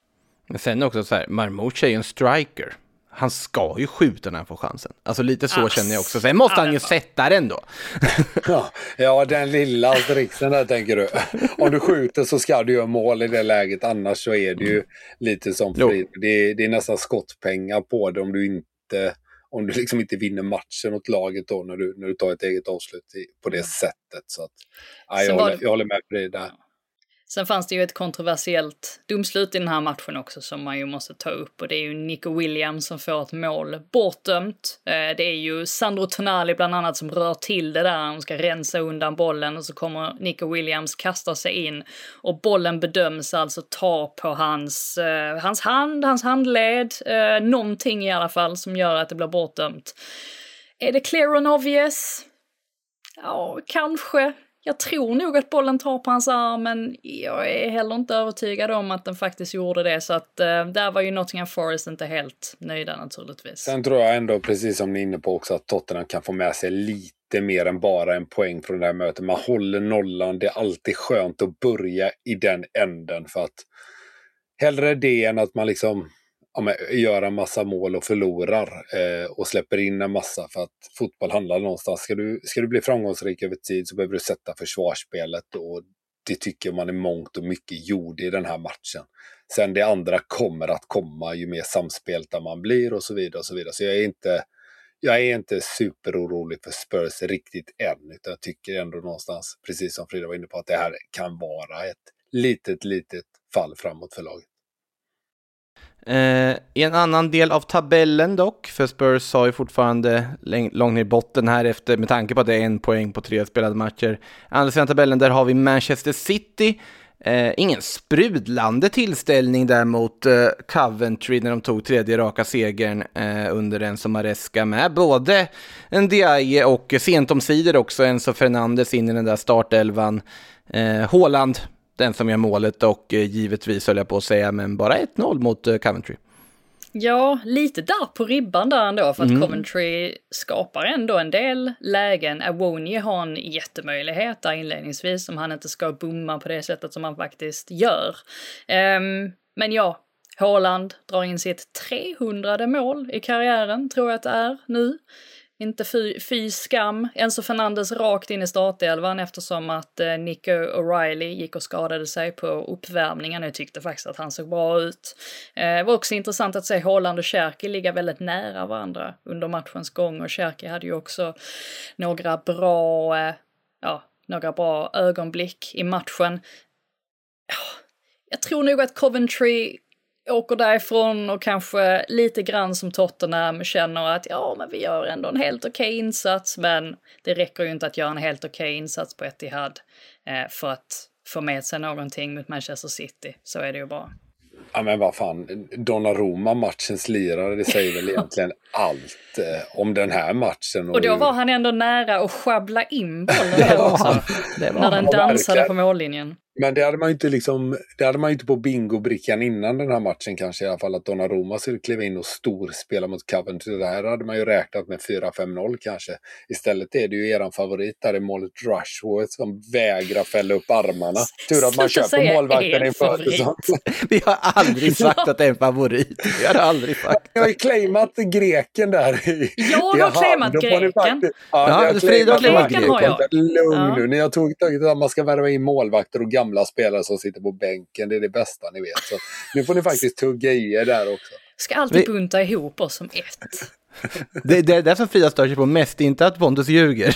Men sen också så här, Marmouche är ju en striker. Han ska ju skjuta när han får chansen. Alltså lite så känner jag också. Sen måste han ju sätta den då. Ja, den lilla asterixen där tänker du. Om du skjuter så ska du göra mål i det läget. Annars så är det ju lite som fri. Det är nästan skottpengar på det om du liksom inte vinner matchen åt laget då när du tar ett eget avslut på det sättet. Så att, jag håller med på det där. Sen fanns det ju ett kontroversiellt domslut i den här matchen också som man ju måste ta upp, och det är ju Nico Williams som får ett mål bortdömt. Det är ju Sandro Tonali bland annat som rör till det där, han ska rensa undan bollen och så kommer Nico Williams kasta sig in och bollen bedöms alltså ta på hans handled, någonting i alla fall som gör att det blir bortdömt. Är det clear and obvious? Ja, kanske. Jag tror nog att bollen tar på hans arm, men jag är heller inte övertygad om att den faktiskt gjorde det. Så att där var ju Nottingham Forest inte helt nöjda naturligtvis. Sen tror jag ändå, precis som ni är inne på också, att Tottenham kan få med sig lite mer än bara en poäng från det här mötet. Man håller nollan, det är alltid skönt att börja i den änden. För att hellre det än att man liksom gör en massa mål och förlorar och släpper in en massa, för att fotboll handlar någonstans. Ska du bli framgångsrik över tid så behöver du sätta försvarsspelet, och det tycker man är mångt och mycket gjorde i den här matchen. Sen det andra kommer att komma ju mer samspelta man blir och så vidare och så vidare. Så jag är inte superorolig för Spurs riktigt än, utan jag tycker ändå någonstans, precis som Frida var inne på, att det här kan vara ett litet fall framåt för laget. I en annan del av tabellen dock, för Spurs har ju fortfarande långt ner i botten här efter, med tanke på att det är 1 poäng på 3 spelade matcher. Andra sidan tabellen, där har vi Manchester City. Ingen sprudlande tillställning där mot Coventry när de tog 3:e raka segern under Enzo Maresca, med både en Ndiaye och sent omsider också Enzo Fernandes in i den där startelvan. Haaland, den som gör målet, och givetvis höll jag på att säga, men bara 1-0 mot Coventry. Ja, lite där på ribban där ändå, för att Coventry skapar ändå en del lägen. Awoniyi har en jättemöjlighet där inledningsvis, om han inte ska bomma på det sättet som han faktiskt gör. Men ja, Haaland drar in sitt 300:e mål i karriären, tror jag att det är nu. Inte fy skam. Enzo Fernandes rakt in i startelvan eftersom att Nico O'Reilly gick och skadade sig på uppvärmningen. Jag tyckte faktiskt att han såg bra ut. Det var också intressant att se Haaland och Cherki ligga väldigt nära varandra under matchens gång. Och Cherki hade ju också några bra ögonblick i matchen. Jag tror nog att Coventry åker därifrån och kanske lite grann som Tottenham känner att men vi gör ändå en helt okej insats, men det räcker ju inte att göra en helt okej insats på Etihad för att få med sig någonting mot Manchester City. Så är det ju bara. Ja, men vad fan, Donnarumma, matchens lirare, det säger väl egentligen allt om den här matchen. Och då var han ändå nära att schabbla in bollen också, när den dansade på mållinjen. Men det hade man ju inte på bingobrickan innan den här matchen kanske, i alla fall, att Donnarumma skulle kliva in och storspela mot Coventry. Det här hade man ju räknat med 4-5-0 kanske. Istället är det ju eran favorit där i målet, Rushworth, som vägrar fälla upp armarna. Tur att man köper målvakten inför säsongen. Vi har aldrig sagt att det är en favorit. Vi har aldrig sagt. Jag har ju claimat greken där. Jag har claimat greken. Frida har claimat greken. Lugn nu. Ni har tagit att man ska värva in målvakter och gamla spelare som sitter på bänken. Det är det bästa ni vet. Så nu får ni faktiskt tugga i er där också. Ska alltid bunta ihop oss som ett. Det är det som Frida stör sig på mest, inte att Pontus ljuger.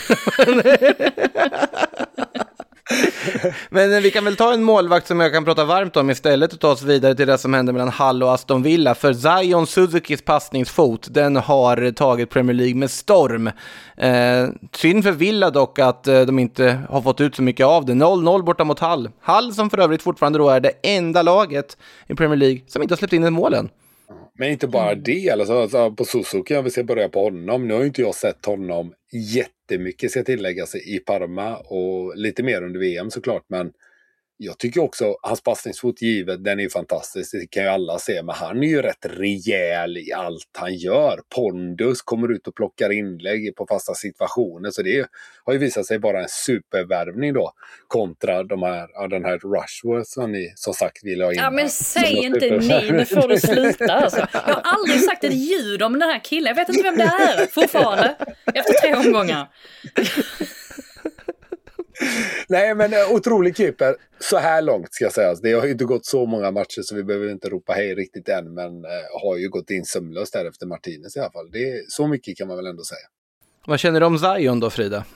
Men vi kan väl ta en målvakt som jag kan prata varmt om istället och ta oss vidare till det som hände mellan Hull och Aston Villa. För Zion Suzukis passningsfot, den har tagit Premier League med storm. Synd för Villa dock att de inte har fått ut så mycket av det. 0-0 borta mot Hull. Hull som för övrigt fortfarande då är det enda laget i Premier League som inte har släppt in en målen. Men inte bara det, alltså på Suzuki, om vi ska börja på honom. Nu har inte jag sett honom jättemycket, ska tillägga sig, i Parma och lite mer under VM såklart, men Jag tycker också hans passningsfot givet, den är ju fantastisk, det kan ju alla se, men han är ju rätt rejäl i allt han gör. Pondus kommer ut och plockar inlägg på fasta situationer, så det har ju visat sig vara en supervärvning då kontra den här Rushworth som ni som sagt vill ha in. Ja, men säg inte ni, nu får du sluta alltså. Jag har aldrig sagt ett ljud om den här killen, jag vet inte vem det är fortfarande efter 3 omgångar. Nej, men otrolig keeper så här långt ska jag säga. Det har ju inte gått så många matcher så vi behöver inte ropa hej riktigt än, men har ju gått in sömlöst där efter Martinez i alla fall. Så mycket kan man väl ändå säga. Vad känner du om Zion då, Frida?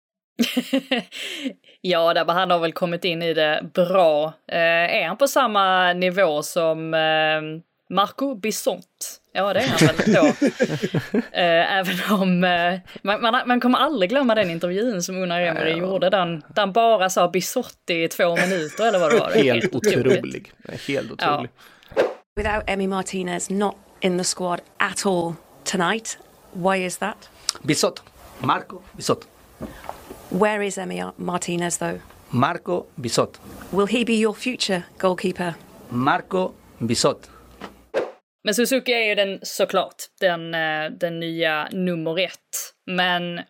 Ja, där han har väl kommit in i det bra. Är han på samma nivå som Marco Bisont? Ja, det är han väl då. Även om man kommer aldrig glömma den intervjun som Unai Emery gjorde. Den bara sa Bisotti i 2 minuter eller vad det var. Helt otrolig. Helt otrolig. Ja. Without Emi Martinez not in the squad at all tonight, why is that? Bisot. Marco Bisot. Where is Emi Martinez though? Marco Bisot. Will he be your future goalkeeper? Marco Bisot. Men Suzuki är ju såklart den nya nummer 1. Men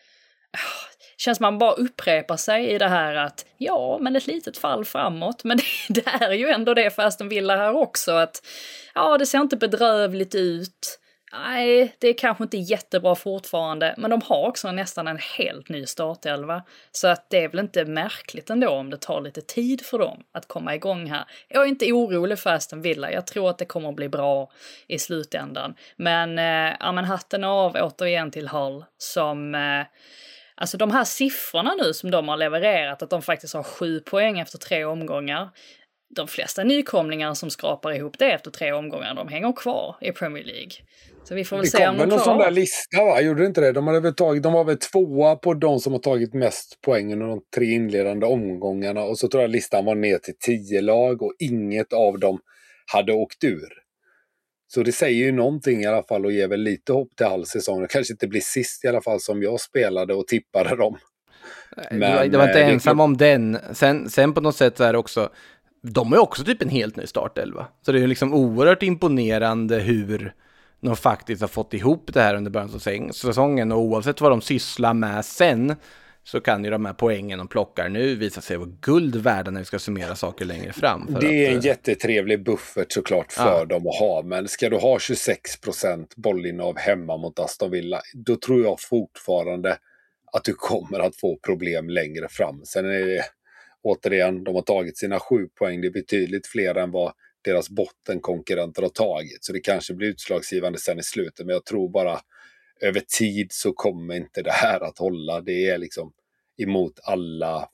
känns man bara upprepar sig i det här att ja, men ett litet fall framåt. Men det är ju ändå det för Aston Villa här också. Att ja, det ser inte bedrövligt ut. Nej, det är kanske inte jättebra fortfarande. Men de har också nästan en helt ny startelva. Så att det är väl inte märkligt ändå om det tar lite tid för dem att komma igång här. Jag är inte orolig för Aston Villa. Jag tror att det kommer att bli bra i slutändan. Men, men hatten av återigen till Hull som... Alltså de här siffrorna nu som de har levererat, att de faktiskt har 7 poäng efter 3 omgångar. De flesta nykomlingar som skrapar ihop det efter 3 omgångar, de hänger kvar i Premier League. Så vi får väl se om de kommer någon sån där lista, va? Gjorde det inte det? De var väl 2 på de som har tagit mest poäng under de 3 inledande omgångarna. Och så tror jag listan var ner till 10 lag och inget av dem hade åkt ur. Så det säger ju någonting i alla fall och ger väl lite hopp till all säsong. Det kanske inte blir sist i alla fall som jag spelade och tippade dem. Men, det var inte ensam om den. Sen på något sätt så är det också, de är också typ en helt ny startelva. Så det är liksom oerhört imponerande hur de faktiskt har fått ihop det här under början av säsongen. Och oavsett vad de sysslar med sen så kan ju de här poängen de plockar nu visa sig vara guld värda när vi ska summera saker längre fram. Det är en jättetrevlig buffert såklart för dem att ha. Men ska du ha 26% bollinnehav hemma mot Aston Villa, då tror jag fortfarande att du kommer att få problem längre fram. Sen är det återigen, de har tagit sina 7 poäng. Det är betydligt fler än vad deras bottenkonkurrenter har tagit. Så det kanske blir utslagsgivande sen i slutet. Men jag tror bara över tid så kommer inte det här att hålla. Det är liksom emot alla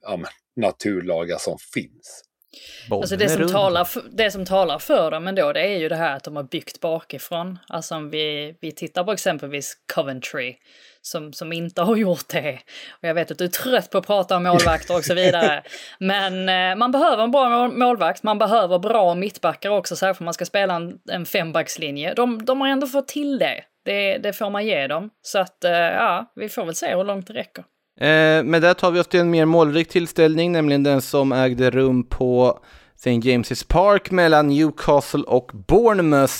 naturlagar som finns. Alltså det som talar för dem ändå, det är ju det här att de har byggt bakifrån. Alltså om vi tittar på exempelvis Coventry som inte har gjort det. Och jag vet att du är trött på att prata om målvakter och så vidare. Men man behöver en bra målvakt, man behöver bra mittbackar också, särskilt om man ska spela en 5-backslinje. De har ändå fått till det. Det får man ge dem. Så att vi får väl se hur långt det räcker. Men där tar vi oss till en mer målrik tillställning, nämligen den som ägde rum på St. James's Park mellan Newcastle och Bournemouth.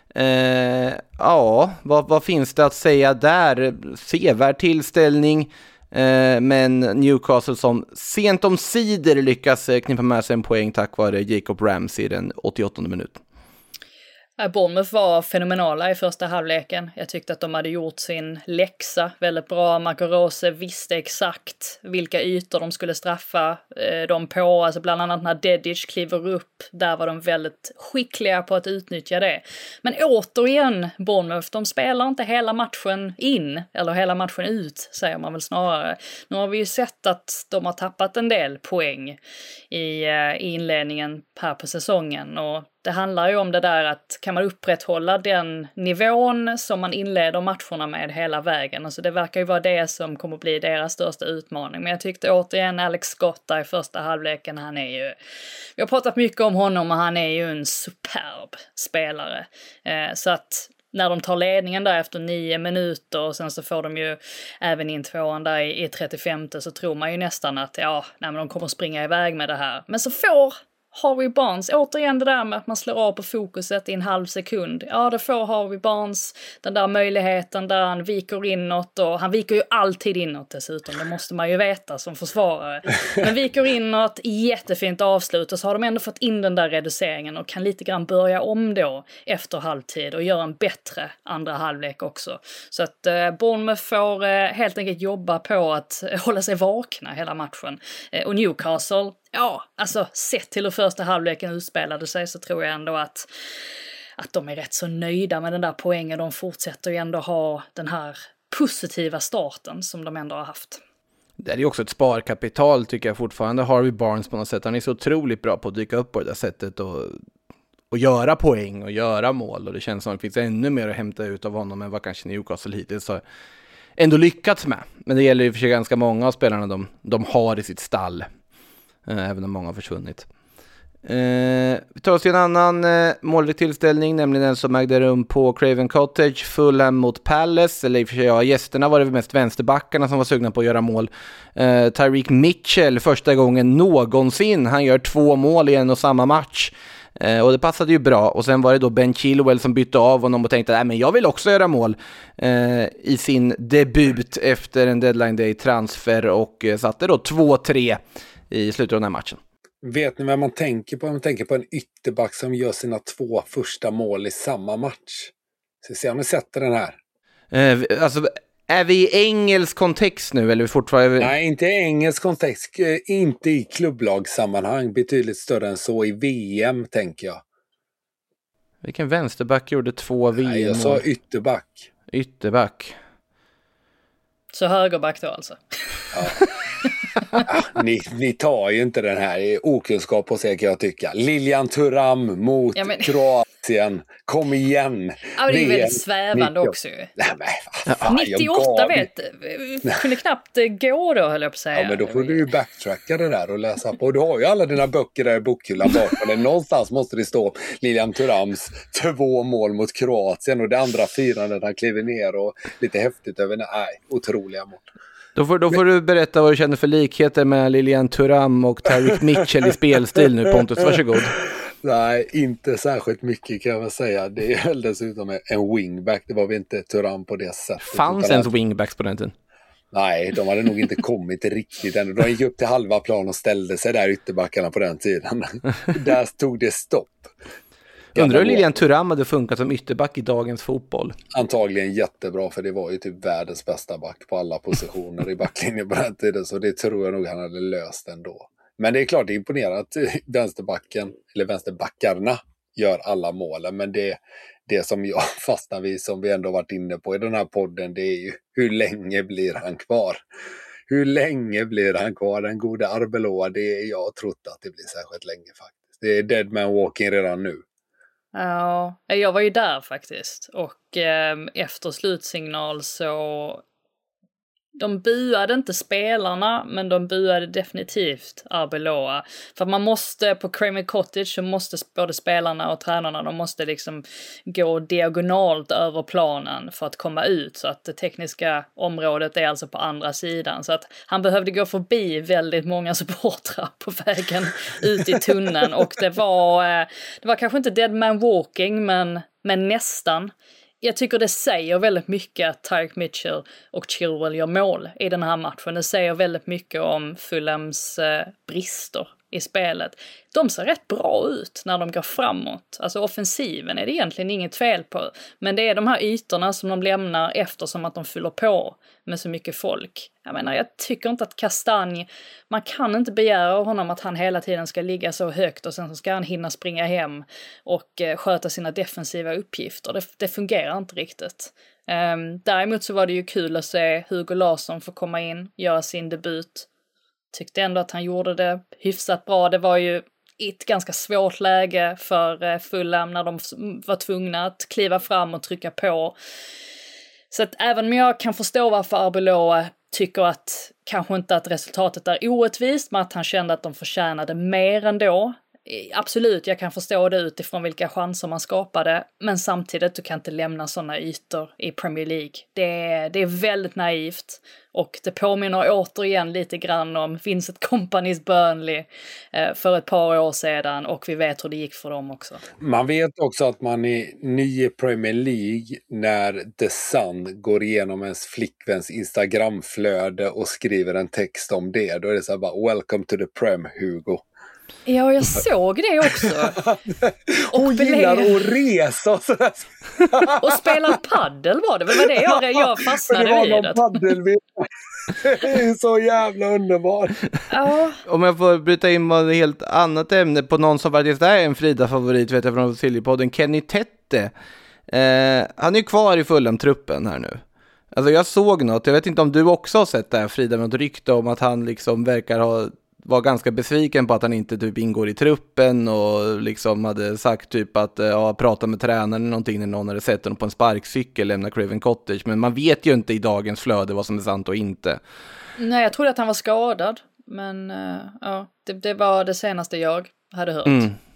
Vad finns det att säga där? Sevärd tillställning, men Newcastle som sent om sidor lyckas knippa med sig en poäng tack vare Jacob Ramsey i den 88:e minuten. Bournemouth var fenomenala i första halvleken. Jag tyckte att de hade gjort sin läxa väldigt bra. Marco Rose visste exakt vilka ytor de skulle straffa dem på. Alltså bland annat när Dedic kliver upp. Där var de väldigt skickliga på att utnyttja det. Men återigen, Bournemouth, de spelar inte hela matchen in. Eller hela matchen ut, säger man väl snarare. Nu har vi ju sett att de har tappat en del poäng i inledningen här på säsongen. Och det handlar ju om det där att kan man upprätthålla den nivån som man inleder matcherna med hela vägen. Alltså det verkar ju vara det som kommer att bli deras största utmaning. Men jag tyckte återigen Alex Scott där i första halvleken, han är ju... Vi har pratat mycket om honom och han är ju en superb spelare. Så att när de tar ledningen där efter 9 minuter och sen så får de ju även in 2:an där i 35, så tror man ju nästan att men de kommer springa iväg med det här. Men så får Harvey Barnes, återigen det där med att man slår av på fokuset i en halv sekund. Ja, det får Harvey Barnes den där möjligheten där han viker inåt, och han viker ju alltid inåt dessutom, det måste man ju veta som försvarare. Men viker inåt, jättefint avslut, och så har de ändå fått in den där reduceringen och kan lite grann börja om då efter halvtid och göra en bättre andra halvlek också. Så att Bournemouth får helt enkelt jobba på att hålla sig vakna hela matchen. Och Newcastle, alltså sett till hur första halvleken utspelade sig så tror jag ändå att de är rätt så nöjda med den där poängen. De fortsätter ju ändå ha den här positiva starten som de ändå har haft. Det är ju också ett sparkapital tycker jag fortfarande. Harvey Barnes på något sätt, han är så otroligt bra på att dyka upp på det där sättet och göra poäng och göra mål. Och det känns som att det finns ännu mer att hämta ut av honom än vad kanske Newcastle hittills har ändå lyckats med. Men det gäller ju för sig ganska många av spelarna de har i sitt stall. Även om många har försvunnit. Vi tar oss till en annan målrik tillställning, nämligen den som ägde rum på Craven Cottage, Fulham mot Palace. Eller i och för sig, gästerna var det mest vänsterbackarna som var sugna på att göra mål. Tyreek Mitchell, första gången någonsin, han gör 2 mål i en och samma match. Och det passade ju bra. Och sen var det då Ben Chilwell som bytte av honom och tänkte men jag vill också göra mål i sin debut efter en deadline day transfer, och satte då 2-3 i slutet av den här matchen. Vet ni vad man tänker på? Man tänker på en ytterback som gör sina 2 första mål i samma match. Så se om ni sätter den här. Alltså, är vi i engelsk kontext nu? Eller fortfarande? Nej, inte i engelsk kontext. Inte i klubblagssammanhang. Betydligt större än så i VM, tänker jag. Vilken vänsterback gjorde 2 VM-mål? Nej, jag sa ytterback. Ytterback. Så högerback då alltså? Ja. Ni tar ju inte den här okunskap på sig, kan jag tycka. Lilian Thuram mot Kroatien. Kom igen. Ja, det är ju väldigt svävande också. Nej, men, fan, 98 kunde knappt gå då, höll jag på att säga. Ja, men då får du ju backtracka det där och läsa på. Du har ju alla dina böcker där i bokhyllan bakom. Någonstans måste det stå Lilian Thurams 2 mål mot Kroatien och det andra firandet han kliver ner och lite häftigt över. Nej, otroliga mål. Då får du berätta vad du känner för likheter med Lilian Thuram och Tyreek Mitchell i spelstil nu, Pontus. Varsågod. Nej, inte särskilt mycket kan jag väl säga. Det är väl dessutom en wingback. Det var väl inte Thuram på det sättet. Fanns ens wingbacks på den tiden? Nej, de hade nog inte kommit riktigt än. De gick upp till halva plan och ställde sig där ytterbackarna på den tiden. Där tog det stopp. Undrar hur Lilian Thuram hade funkat som ytterback i dagens fotboll? Antagligen jättebra, för det var ju typ världens bästa back på alla positioner i backlinjen på den tiden, så det tror jag nog han hade löst ändå. Men det är klart, det är imponerande att vänsterbacken, eller vänsterbackarna, gör alla målen, men det som jag fastnar vid, som vi ändå varit inne på i den här podden, det är ju hur länge blir han kvar? Hur länge blir han kvar, den gode Arbeloa? Jag har trott att det blir särskilt länge faktiskt. Det är dead man walking redan nu. Ja, jag var ju där faktiskt, och efter slutsignal så de buade inte spelarna, men de buade definitivt Arbeloa. För man måste, på Craven Cottage så måste både spelarna och tränarna, de måste liksom gå diagonalt över planen för att komma ut. Så att det tekniska området är alltså på andra sidan. Så att han behövde gå förbi väldigt många supportrar på vägen ut i tunneln. Och det var kanske inte dead man walking, men nästan. Jag tycker det säger väldigt mycket att Tyreek Mitchell och Chilwell gör mål i den här matchen. Det säger väldigt mycket om Fulhams brister i spelet. De ser rätt bra ut när de går framåt. Alltså offensiven är det egentligen inget fel på. Men det är de här ytorna som de lämnar eftersom att de fyller på med så mycket folk. Jag tycker inte att Castagne, man kan inte begära av honom att han hela tiden ska ligga så högt och sen ska han hinna springa hem och sköta sina defensiva uppgifter. Det fungerar inte riktigt. Däremot så var det ju kul att se Hugo Larsson få komma in, göra sin debut. Tyckte ändå att han gjorde det hyfsat bra. Det var ju ett ganska svårt läge för Fulham när de var tvungna att kliva fram och trycka på. Så att även om jag kan förstå varför Arbeloa tycker att kanske inte att resultatet är orättvist, men att han kände att de förtjänade mer ändå. absolut, jag kan förstå det utifrån vilka chanser man skapade, men samtidigt du kan inte lämna sådana ytor i Premier League. Det är väldigt naivt, och det påminner återigen lite grann om Vincent Kompanys Burnley för ett par år sedan, och vi vet hur det gick för dem också. Man vet också att man är ny i Premier League när The Sun går igenom ens flickväns Instagramflöde och skriver en text om det. Då är det så här bara, welcome to the Prem, Hugo. Ja, jag såg det också. Hon gillar att resa och sådär. Och spela paddel var det väl det jag fastnade vid. Det var någon paddel. Det är så jävla underbart. Ja. Om jag får bryta in ett helt annat ämne på någon som faktiskt är en Frida-favorit, vet jag, från Sillypodden, Kenny Tete. Han är ju kvar i Fulham-truppen här nu. Alltså jag såg något, jag vet inte om du också har sett det här, Frida, med något rykte om att han liksom verkar var ganska besviken på att han inte typ ingår i truppen, och liksom hade sagt typ att prata med tränaren eller någonting när någon hade sett honom på en sparkcykel lämna Craven Cottage, men man vet ju inte i dagens flöde vad som är sant och inte. Nej, jag trodde att han var skadad, men det var det senaste jag hade hört.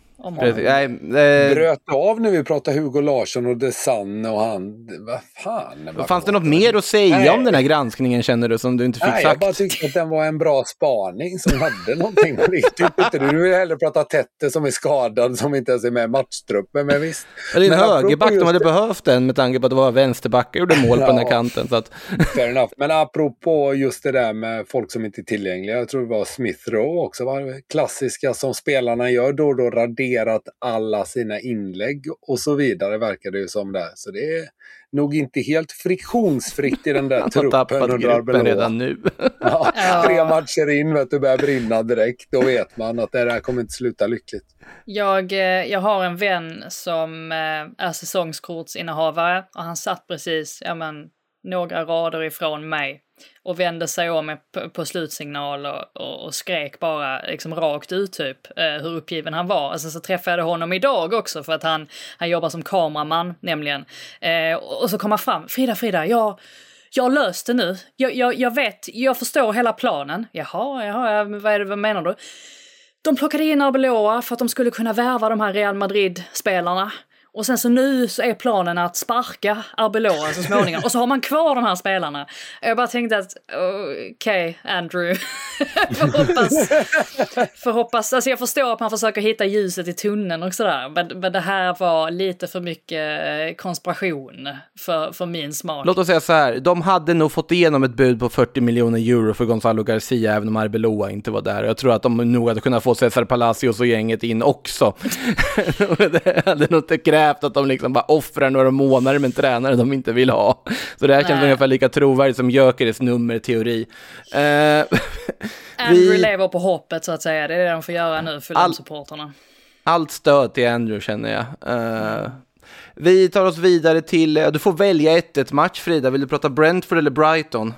Bröt av när vi pratade Hugo Larsson och The Sun och han. Vad fan? Fanns det något mer att säga om den här granskningen, känner du, som du inte fick sagt? Jag bara tyckte att den var en bra spaning som hade någonting. Du vill hellre prata Tete som är skadad, som inte ens är med i matchtruppen, men visst. Det är en högerback, de hade behövt den med tanke på att det var vänsterbackar och gjorde mål på den här kanten. Så att... Fair enough. Men apropå just det där med folk som inte är tillgängliga, jag tror det var Smith Rowe också, var klassiska som spelarna gör då raderat alla sina inlägg och så vidare, verkar det ju som det. Så det är nog inte helt friktionsfritt i den där truppen under Arbeloa redan nu. 3 matcher in, vet du, börjar brinna direkt. Då vet man att det här kommer inte sluta lyckligt. Jag har en vän som är säsongskortsinnehavare, och han satt precis några rader ifrån mig och vände sig om på slutsignal och skrek bara liksom rakt ut typ hur uppgiven han var. Alltså, så träffade jag honom idag också, för att han jobbar som kameraman nämligen. Och så kom han fram, Frida, jag har löst det nu. Jag vet, jag förstår hela planen. Jaha, vad menar du? De plockade in Arbeloa för att de skulle kunna värva de här Real Madrid-spelarna. Och sen så nu så är planen att sparka Arbeloa så småningom. Och så har man kvar de här spelarna. Jag bara tänkte att okej, Andrew. Får hoppas. Alltså jag förstår att man försöker hitta ljuset i tunneln och sådär. Men det här var lite för mycket konspiration för min smak. Låt oss säga så här. De hade nog fått igenom ett bud på 40 miljoner euro för Gonzalo Garcia, även om Arbeloa inte var där. Jag tror att de nog hade kunnat få Cesar Palacios och gänget in också. Det hade nog inte krävt att de liksom bara offrar några månader med en tränare de inte vill ha. Så det här känns ungefär lika trovärdigt som Gyökeres nummerteori. Andrew lever på hoppet, så att säga. Det är det de får göra nu för supporterna. Allt stöd till Andrew, känner jag. Vi tar oss vidare till... Du får välja 1-1 match, Frida. Vill du prata Brentford eller Brighton?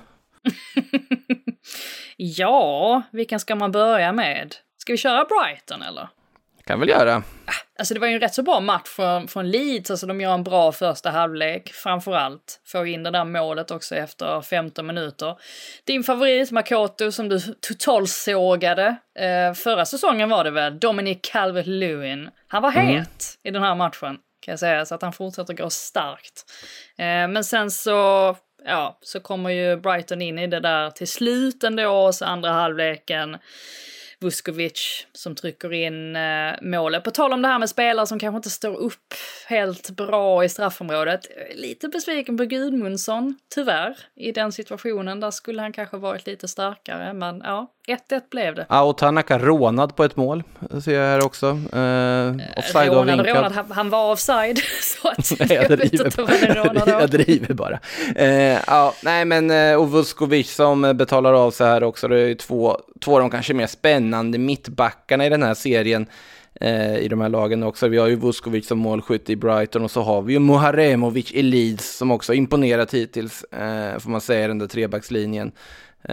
Ja, vilken ska man börja med? Ska vi köra Brighton, eller? Kan väl göra. Alltså det var ju en rätt så bra match från Leeds. Alltså de gör en bra första halvlek. Framförallt får in det där målet också efter 15 minuter. Din favorit Makoto som du totalsågade. Förra säsongen var det väl Dominic Calvert-Lewin. Han var het i den här matchen, kan jag säga. Så att han fortsätter gå starkt. Men sen så kommer ju Brighton in i det där till slut ändå. Så andra halvleken Vuskovic som trycker in målet. På tal om det här med spelare som kanske inte står upp helt bra i straffområdet. Lite besviken på Gudmundsson, tyvärr. I den situationen, där skulle han kanske varit lite starkare. Men 1-1 blev det. Och Tanaka rånad på ett mål, ser jag här också. Offside och vinkad. Han var offside. Så att jag vet inte vad det rånade av. Jag driver bara. Och Vuskovic som betalar av så här också. Det är ju två av de kanske mer spännande mittbackarna i den här serien. I de här lagen också. Vi har ju Vuskovic som målskytt i Brighton, och så har vi ju Muharemovic i Leeds som också imponerat hittills, får man säga, den där trebackslinjen.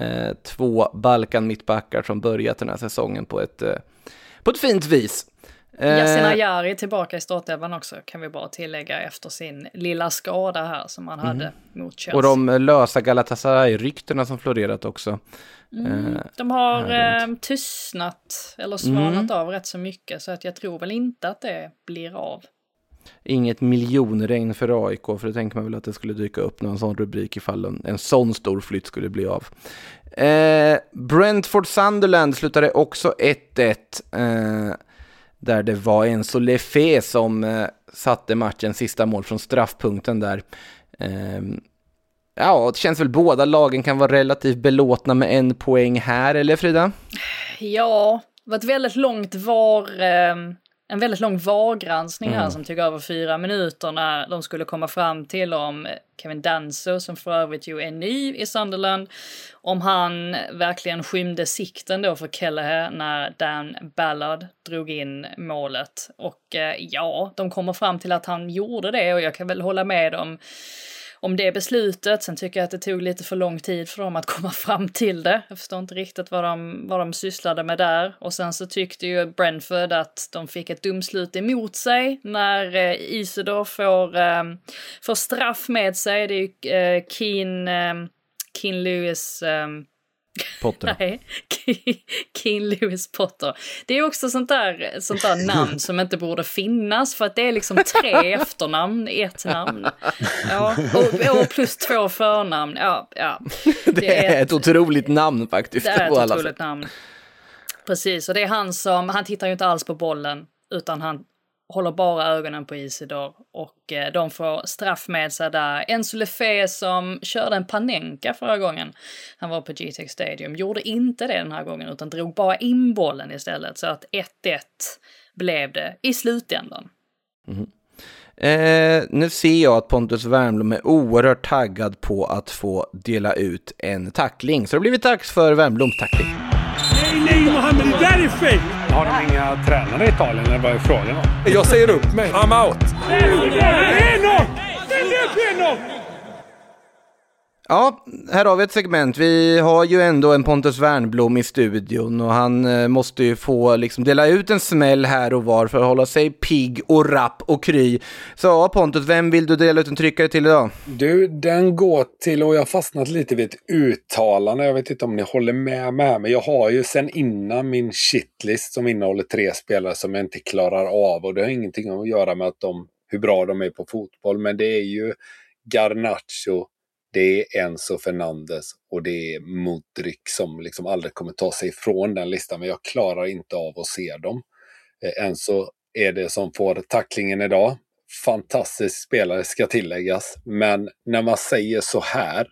2 Balkan mittbackar som börjat den här säsongen på ett fint vis. Yasin Ayari tillbaka i startelvan också, kan vi bara tillägga, efter sin lilla skada här som han hade mot Chelsea. Och de lösa Galatasaray-ryktena som florerat också. De har tystnat eller svalnat av rätt så mycket, så att jag tror väl inte att det blir av. Inget miljonregn för AIK, för det tänker man väl att det skulle dyka upp någon sån rubrik ifall en sån stor flytt skulle bli av. Brentford Sunderland slutade också 1-1, där det var Enzo Lefebvre som satte matchens sista mål från straffpunkten där. Ja, det känns väl båda lagen kan vara relativt belåtna med 1 poäng här, eller Frida? Ja, det var en väldigt lång VAR-granskning här som tog över 4 minuter när de skulle komma fram till om Kevin Danso, som för övrigt ju är ny i Sunderland, om han verkligen skymde sikten då för Kelleher när Dan Ballard drog in målet. Och ja, de kommer fram till att han gjorde det, och jag kan väl hålla med dem om det beslutet. Sen tycker jag att det tog lite för lång tid för dem att komma fram till det. Jag förstår inte riktigt vad de sysslade med där. Och sen så tyckte ju Brentford att de fick ett dumslut emot sig när Isidore får straff med sig. Det är ju Keane Lewis... Potter. Nej, Keane Lewis Potter. Det är också sånt där namn som inte borde finnas, för att det är liksom 3 efternamn i ett namn. Ja, och plus 2 förnamn. Ja. Det är ett otroligt namn faktiskt. Det är ett otroligt namn. Precis, och det är han tittar ju inte alls på bollen, utan han håller bara ögonen på Isidore, och de får straff med sig där. Enzo Lefebvre, som körde en Panenka förra gången han var på GTEC Stadium, gjorde inte det den här gången, utan drog bara in bollen istället, så att 1-1 blev det i slutändan. Nu ser jag att Pontus Wernbloom är oerhört taggad på att få dela ut en tackling, så det har blivit dags för Wernblooms tackling. Nej, Mohammed, det där är fake! Har de inga tränare i Italien, eller vad är frågan om? Jag säger upp mig. I'm out. Det är något! Det är något! Ja, här har vi ett segment. Vi har ju ändå en Pontus Wernbloom i studion, och han måste ju få liksom dela ut en smäll här och var för att hålla sig pigg och rapp och kry. Så ja, Pontus, vem vill du dela ut en tryckare till idag? Du, den går till, och jag har fastnat lite vid ett uttalande. Jag vet inte om ni håller med mig här, men jag har ju sen innan min shitlist som innehåller 3 spelare som jag inte klarar av, och det har ingenting att göra med att hur bra de är på fotboll, men det är ju Garnacho, det är Enzo Fernandes och det är Mudryk som liksom aldrig kommer ta sig ifrån den listan, men jag klarar inte av att se dem. Enzo är det som får tacklingen idag. Fantastisk spelare ska tilläggas, men när man säger så här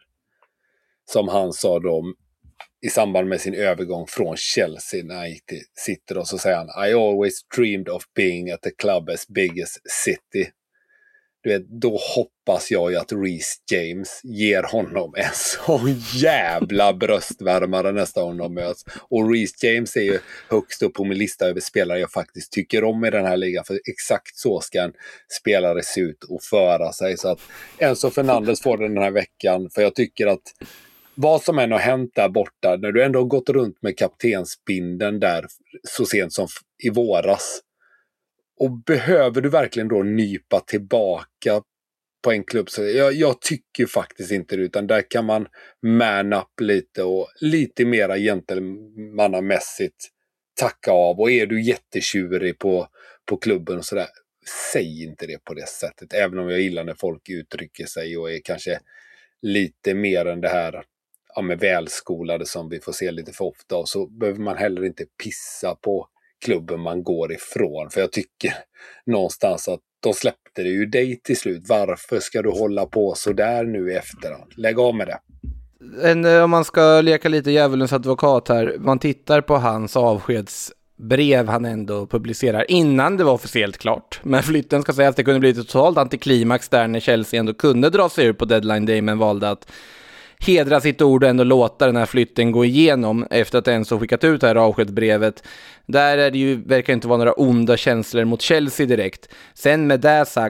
som han sa då i samband med sin övergång från Chelsea när han gick till City, och så säger han: I always dreamed of being at the club as big as City. Du vet, då hoppas jag ju att Reece James ger honom en så jävla bröstvärmare nästa gång de möts. Och Reece James är ju högst upp på min lista över spelare jag faktiskt tycker om i den här ligan. För exakt så ska en spelare se ut och föra sig. Så att Enzo Fernandes får den här veckan. För jag tycker att vad som än har hänt där borta, när du ändå har gått runt med kaptensbindeln där så sent som i våras, och behöver du verkligen då nypa tillbaka på en klubb? Så jag tycker faktiskt inte det, utan där kan man man up lite och lite mera gentlemannamässigt tacka av. Och är du jättetjurig på klubben och sådär, säg inte det på det sättet. Även om jag gillar när folk uttrycker sig och är kanske lite mer än det här med välskolade som vi får se lite för ofta. Och så behöver man heller inte pissa på klubben man går ifrån. För jag tycker någonstans att de släppte det ju dig till slut. Varför ska du hålla på så där nu i efterhand? Lägg av med det. Om man ska leka lite djävulens advokat här. Man tittar på hans avskedsbrev han ändå publicerar innan det var officiellt klart. Men flytten ska säga att det kunde bli ett totalt antiklimax där när Chelsea ändå kunde dra sig ur på deadline day, men valde att hedra sitt ord och ändå låta den här flytten gå igenom efter att Enzo skickat ut det här avskedsbrevet. Där är det ju, verkar inte vara några onda känslor mot Chelsea direkt. Sen med det sagt,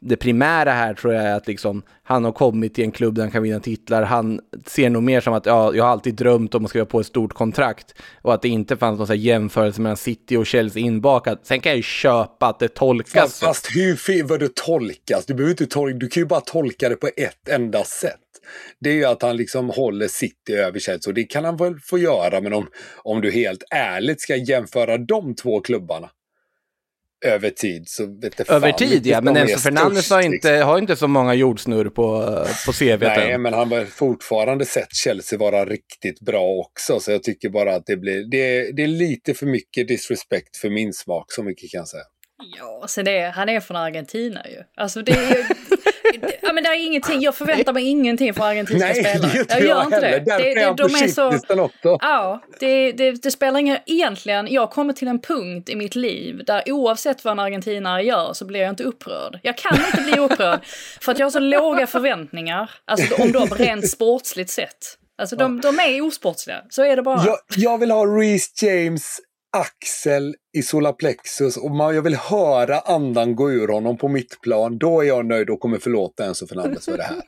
det primära här tror jag är att liksom, han har kommit till en klubb där han kan vinna titlar. Han ser nog mer som att jag har alltid drömt om att skriva på ett stort kontrakt och att det inte fanns någon sån här jämförelse mellan City och Chelsea inbakat. Sen kan jag ju köpa att det tolkas. Fast hur vad det tolkas? Du kan ju bara tolka det på ett enda sätt. Det är ju att han liksom håller City över Chelsea, och det kan han väl få göra, men om du helt ärligt ska jämföra de två klubbarna över tid så vet det över tid, ja, men Enzo Fernandes har inte så många jordsnurr på CV. Nej, men han har fortfarande sett Chelsea vara riktigt bra också, så jag tycker bara att det är lite för mycket disrespect för min smak, så mycket kan jag säga. Ja, så han är från Argentina ju. Alltså det är ja, men det är ingenting, jag förväntar mig ingenting från argentinska spelare. Jag gör inte det. De är så. Ja, det spelar ingen egentligen. Jag kommer till en punkt i mitt liv där oavsett vad en argentinare gör så blir jag inte upprörd. Jag kan inte bli upprörd för att jag har så låga förväntningar. Alltså om de rent sportsligt sett. Alltså de är osportsliga. Så är det bara. Jag vill ha Reece James axel i solarplexus och jag vill höra andan gå ur honom på mitt plan. Då är jag nöjd och kommer förlåta Enzo Fernandes för det här.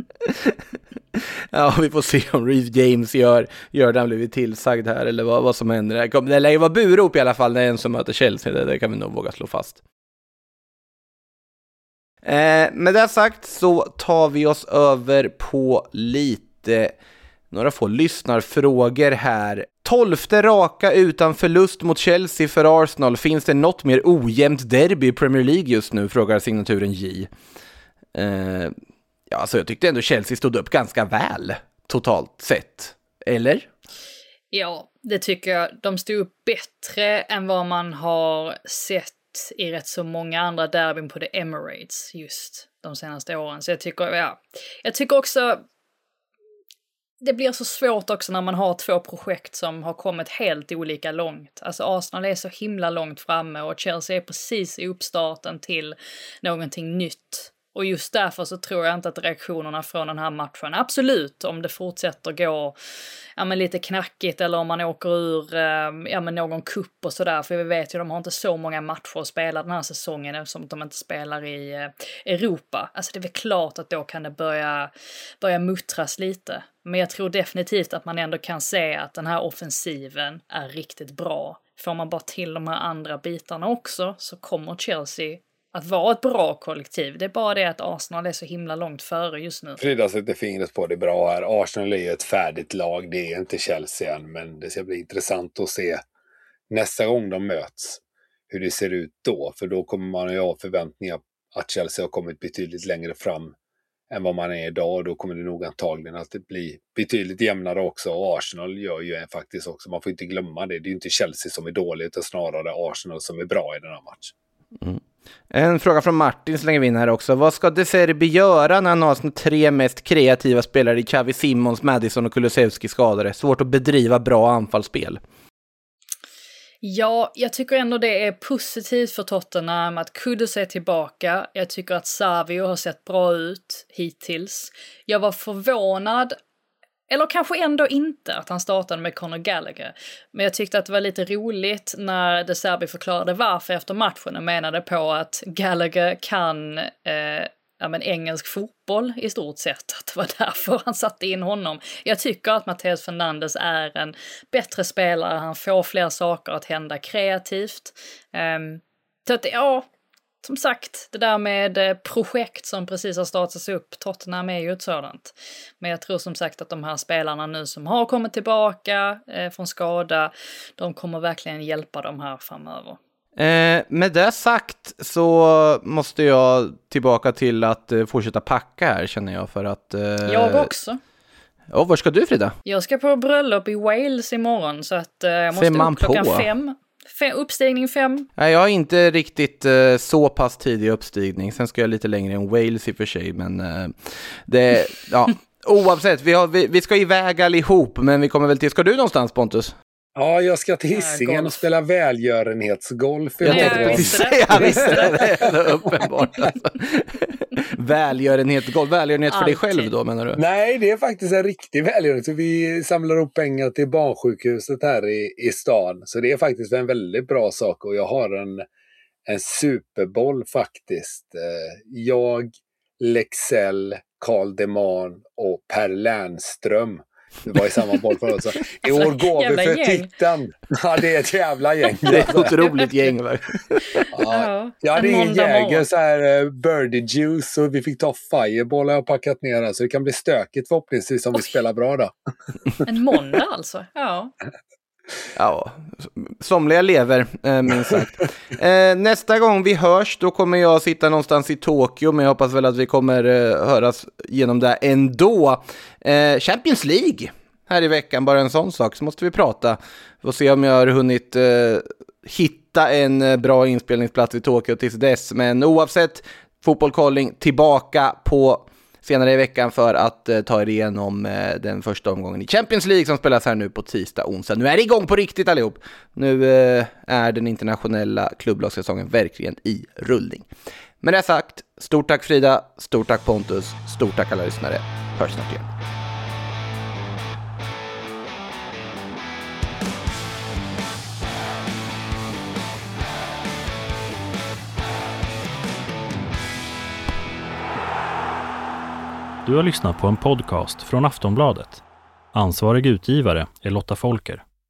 Ja, vi får se om Reece James gör det han blivit tillsagd här eller vad som händer. Det lär ju vara burop i alla fall när Enzo möter Chelsea. Det kan vi nog våga slå fast. Med det sagt så tar vi oss över på några få lyssnarfrågor här. 12:e raka utan förlust mot Chelsea för Arsenal. Finns det något mer ojämnt derby i Premier League just nu? Frågar signaturen J. Ja, alltså jag tyckte ändå Chelsea stod upp ganska väl totalt sett. Eller? Ja, det tycker jag. De stod upp bättre än vad man har sett i rätt så många andra derbyn på The Emirates just de senaste åren. Så jag tycker också det blir så svårt också när man har två projekt som har kommit helt olika långt. Alltså Arsenal är så himla långt framme och Chelsea är precis i uppstarten till någonting nytt. Och just därför så tror jag inte att reaktionerna från den här matchen, absolut om det fortsätter gå lite knackigt eller om man åker ur någon kupp och sådär, för vi vet ju de har inte så många matcher att spela den här säsongen eftersom de inte spelar i Europa. Alltså det är väl klart att då kan det börja muttras lite. Men jag tror definitivt att man ändå kan se att den här offensiven är riktigt bra. Får man bara till de här andra bitarna också så kommer Chelsea att vara ett bra kollektiv. Det är bara det att Arsenal är så himla långt före just nu. Frida sätter fingret på det bra här. Arsenal är ju ett färdigt lag. Det är inte Chelsea än. Men det ska bli intressant att se nästa gång de möts hur det ser ut då. För då kommer man ju ha förväntningar att Chelsea har kommit betydligt längre fram än vad man är idag. Och då kommer det nog antagligen att det blir betydligt jämnare också. Och Arsenal gör ju faktiskt också. Man får inte glömma det. Det är ju inte Chelsea som är dåligt utan snarare Arsenal som är bra i den här matchen. Mm. En fråga från Martin slänger vi in här också. Vad ska De Zerbi göra när han har sina 3 mest kreativa spelare i Xavi Simons, Maddison och Kulusevski skadade? Svårt att bedriva bra anfallsspel. Ja, jag tycker ändå det är positivt för Tottenham att Kudus är tillbaka. Jag tycker att Savio har sett bra ut hittills. Jag var förvånad, eller kanske ändå inte, att han startade med Conor Gallagher. Men jag tyckte att det var lite roligt när De Zerbi förklarade varför efter matchen och menade på att Gallagher kan engelsk fotboll i stort sett. Att det var därför han satte in honom. Jag tycker att Matheus Fernandes är en bättre spelare. Han får fler saker att hända kreativt. Så att som sagt, det där med projekt som precis har startats upp, Tottenham är ju ett sådant. Men jag tror som sagt att de här spelarna nu som har kommit tillbaka från skada, de kommer verkligen hjälpa dem här framöver. Med det sagt så måste jag tillbaka till att fortsätta packa här, känner jag, för att... Jag också. Ja, var ska du, Frida? Jag ska på bröllop i Wales imorgon, så att jag måste upp klockan 5. Uppstigning 5. Nej, jag har inte riktigt så pass tidig uppstigning. Sen ska jag lite längre än Wales i och för sig. Men oavsett, vi ska iväg allihop. Men vi kommer väl till... Ska du någonstans, Pontus? Ja, jag ska till Hisingen och spela välgörenhetsgolf. Jag visste det. Det är uppenbart. Alltså. Välgörenhetsgolf. Välgörenhet för dig själv då, menar du? Nej, det är faktiskt en riktig välgörenhet. Så vi samlar upp pengar till barnsjukhuset här i stan. Så det är faktiskt en väldigt bra sak. Och jag har en superboll faktiskt. Jag, Lexell, Karl Deman och Per Lernström. Det var i samma boll för oss. I år går vi för titeln. Ja, det är ett jävla gäng. Det är ett otroligt gäng. Jag hade ingen Jäger så här birdie juice och vi fick ta Fireball och jag har packat ner. Så det kan bli stökigt förhoppningsvis om vi spelar bra då. En måndag alltså, ja. Ja, somliga lever, minst sagt. Nästa gång vi hörs, då kommer jag sitta någonstans i Tokyo, men jag hoppas väl att vi kommer höras genom det ändå. Champions League här i veckan, bara en sån sak, så måste vi prata. Får se om jag har hunnit hitta en bra inspelningsplats i Tokyo tills dess, men oavsett, Fotboll Calling tillbaka på senare i veckan för att ta er igenom den första omgången i Champions League som spelas här nu på tisdag, onsdag. Nu är det igång på riktigt allihop. Nu är den internationella klubblagssäsongen verkligen i rullning. Med det sagt, stort tack Frida, stort tack Pontus, stort tack alla lyssnare. Hörs snart igen. Du har lyssnat på en podcast från Aftonbladet. Ansvarig utgivare är Lotta Folker.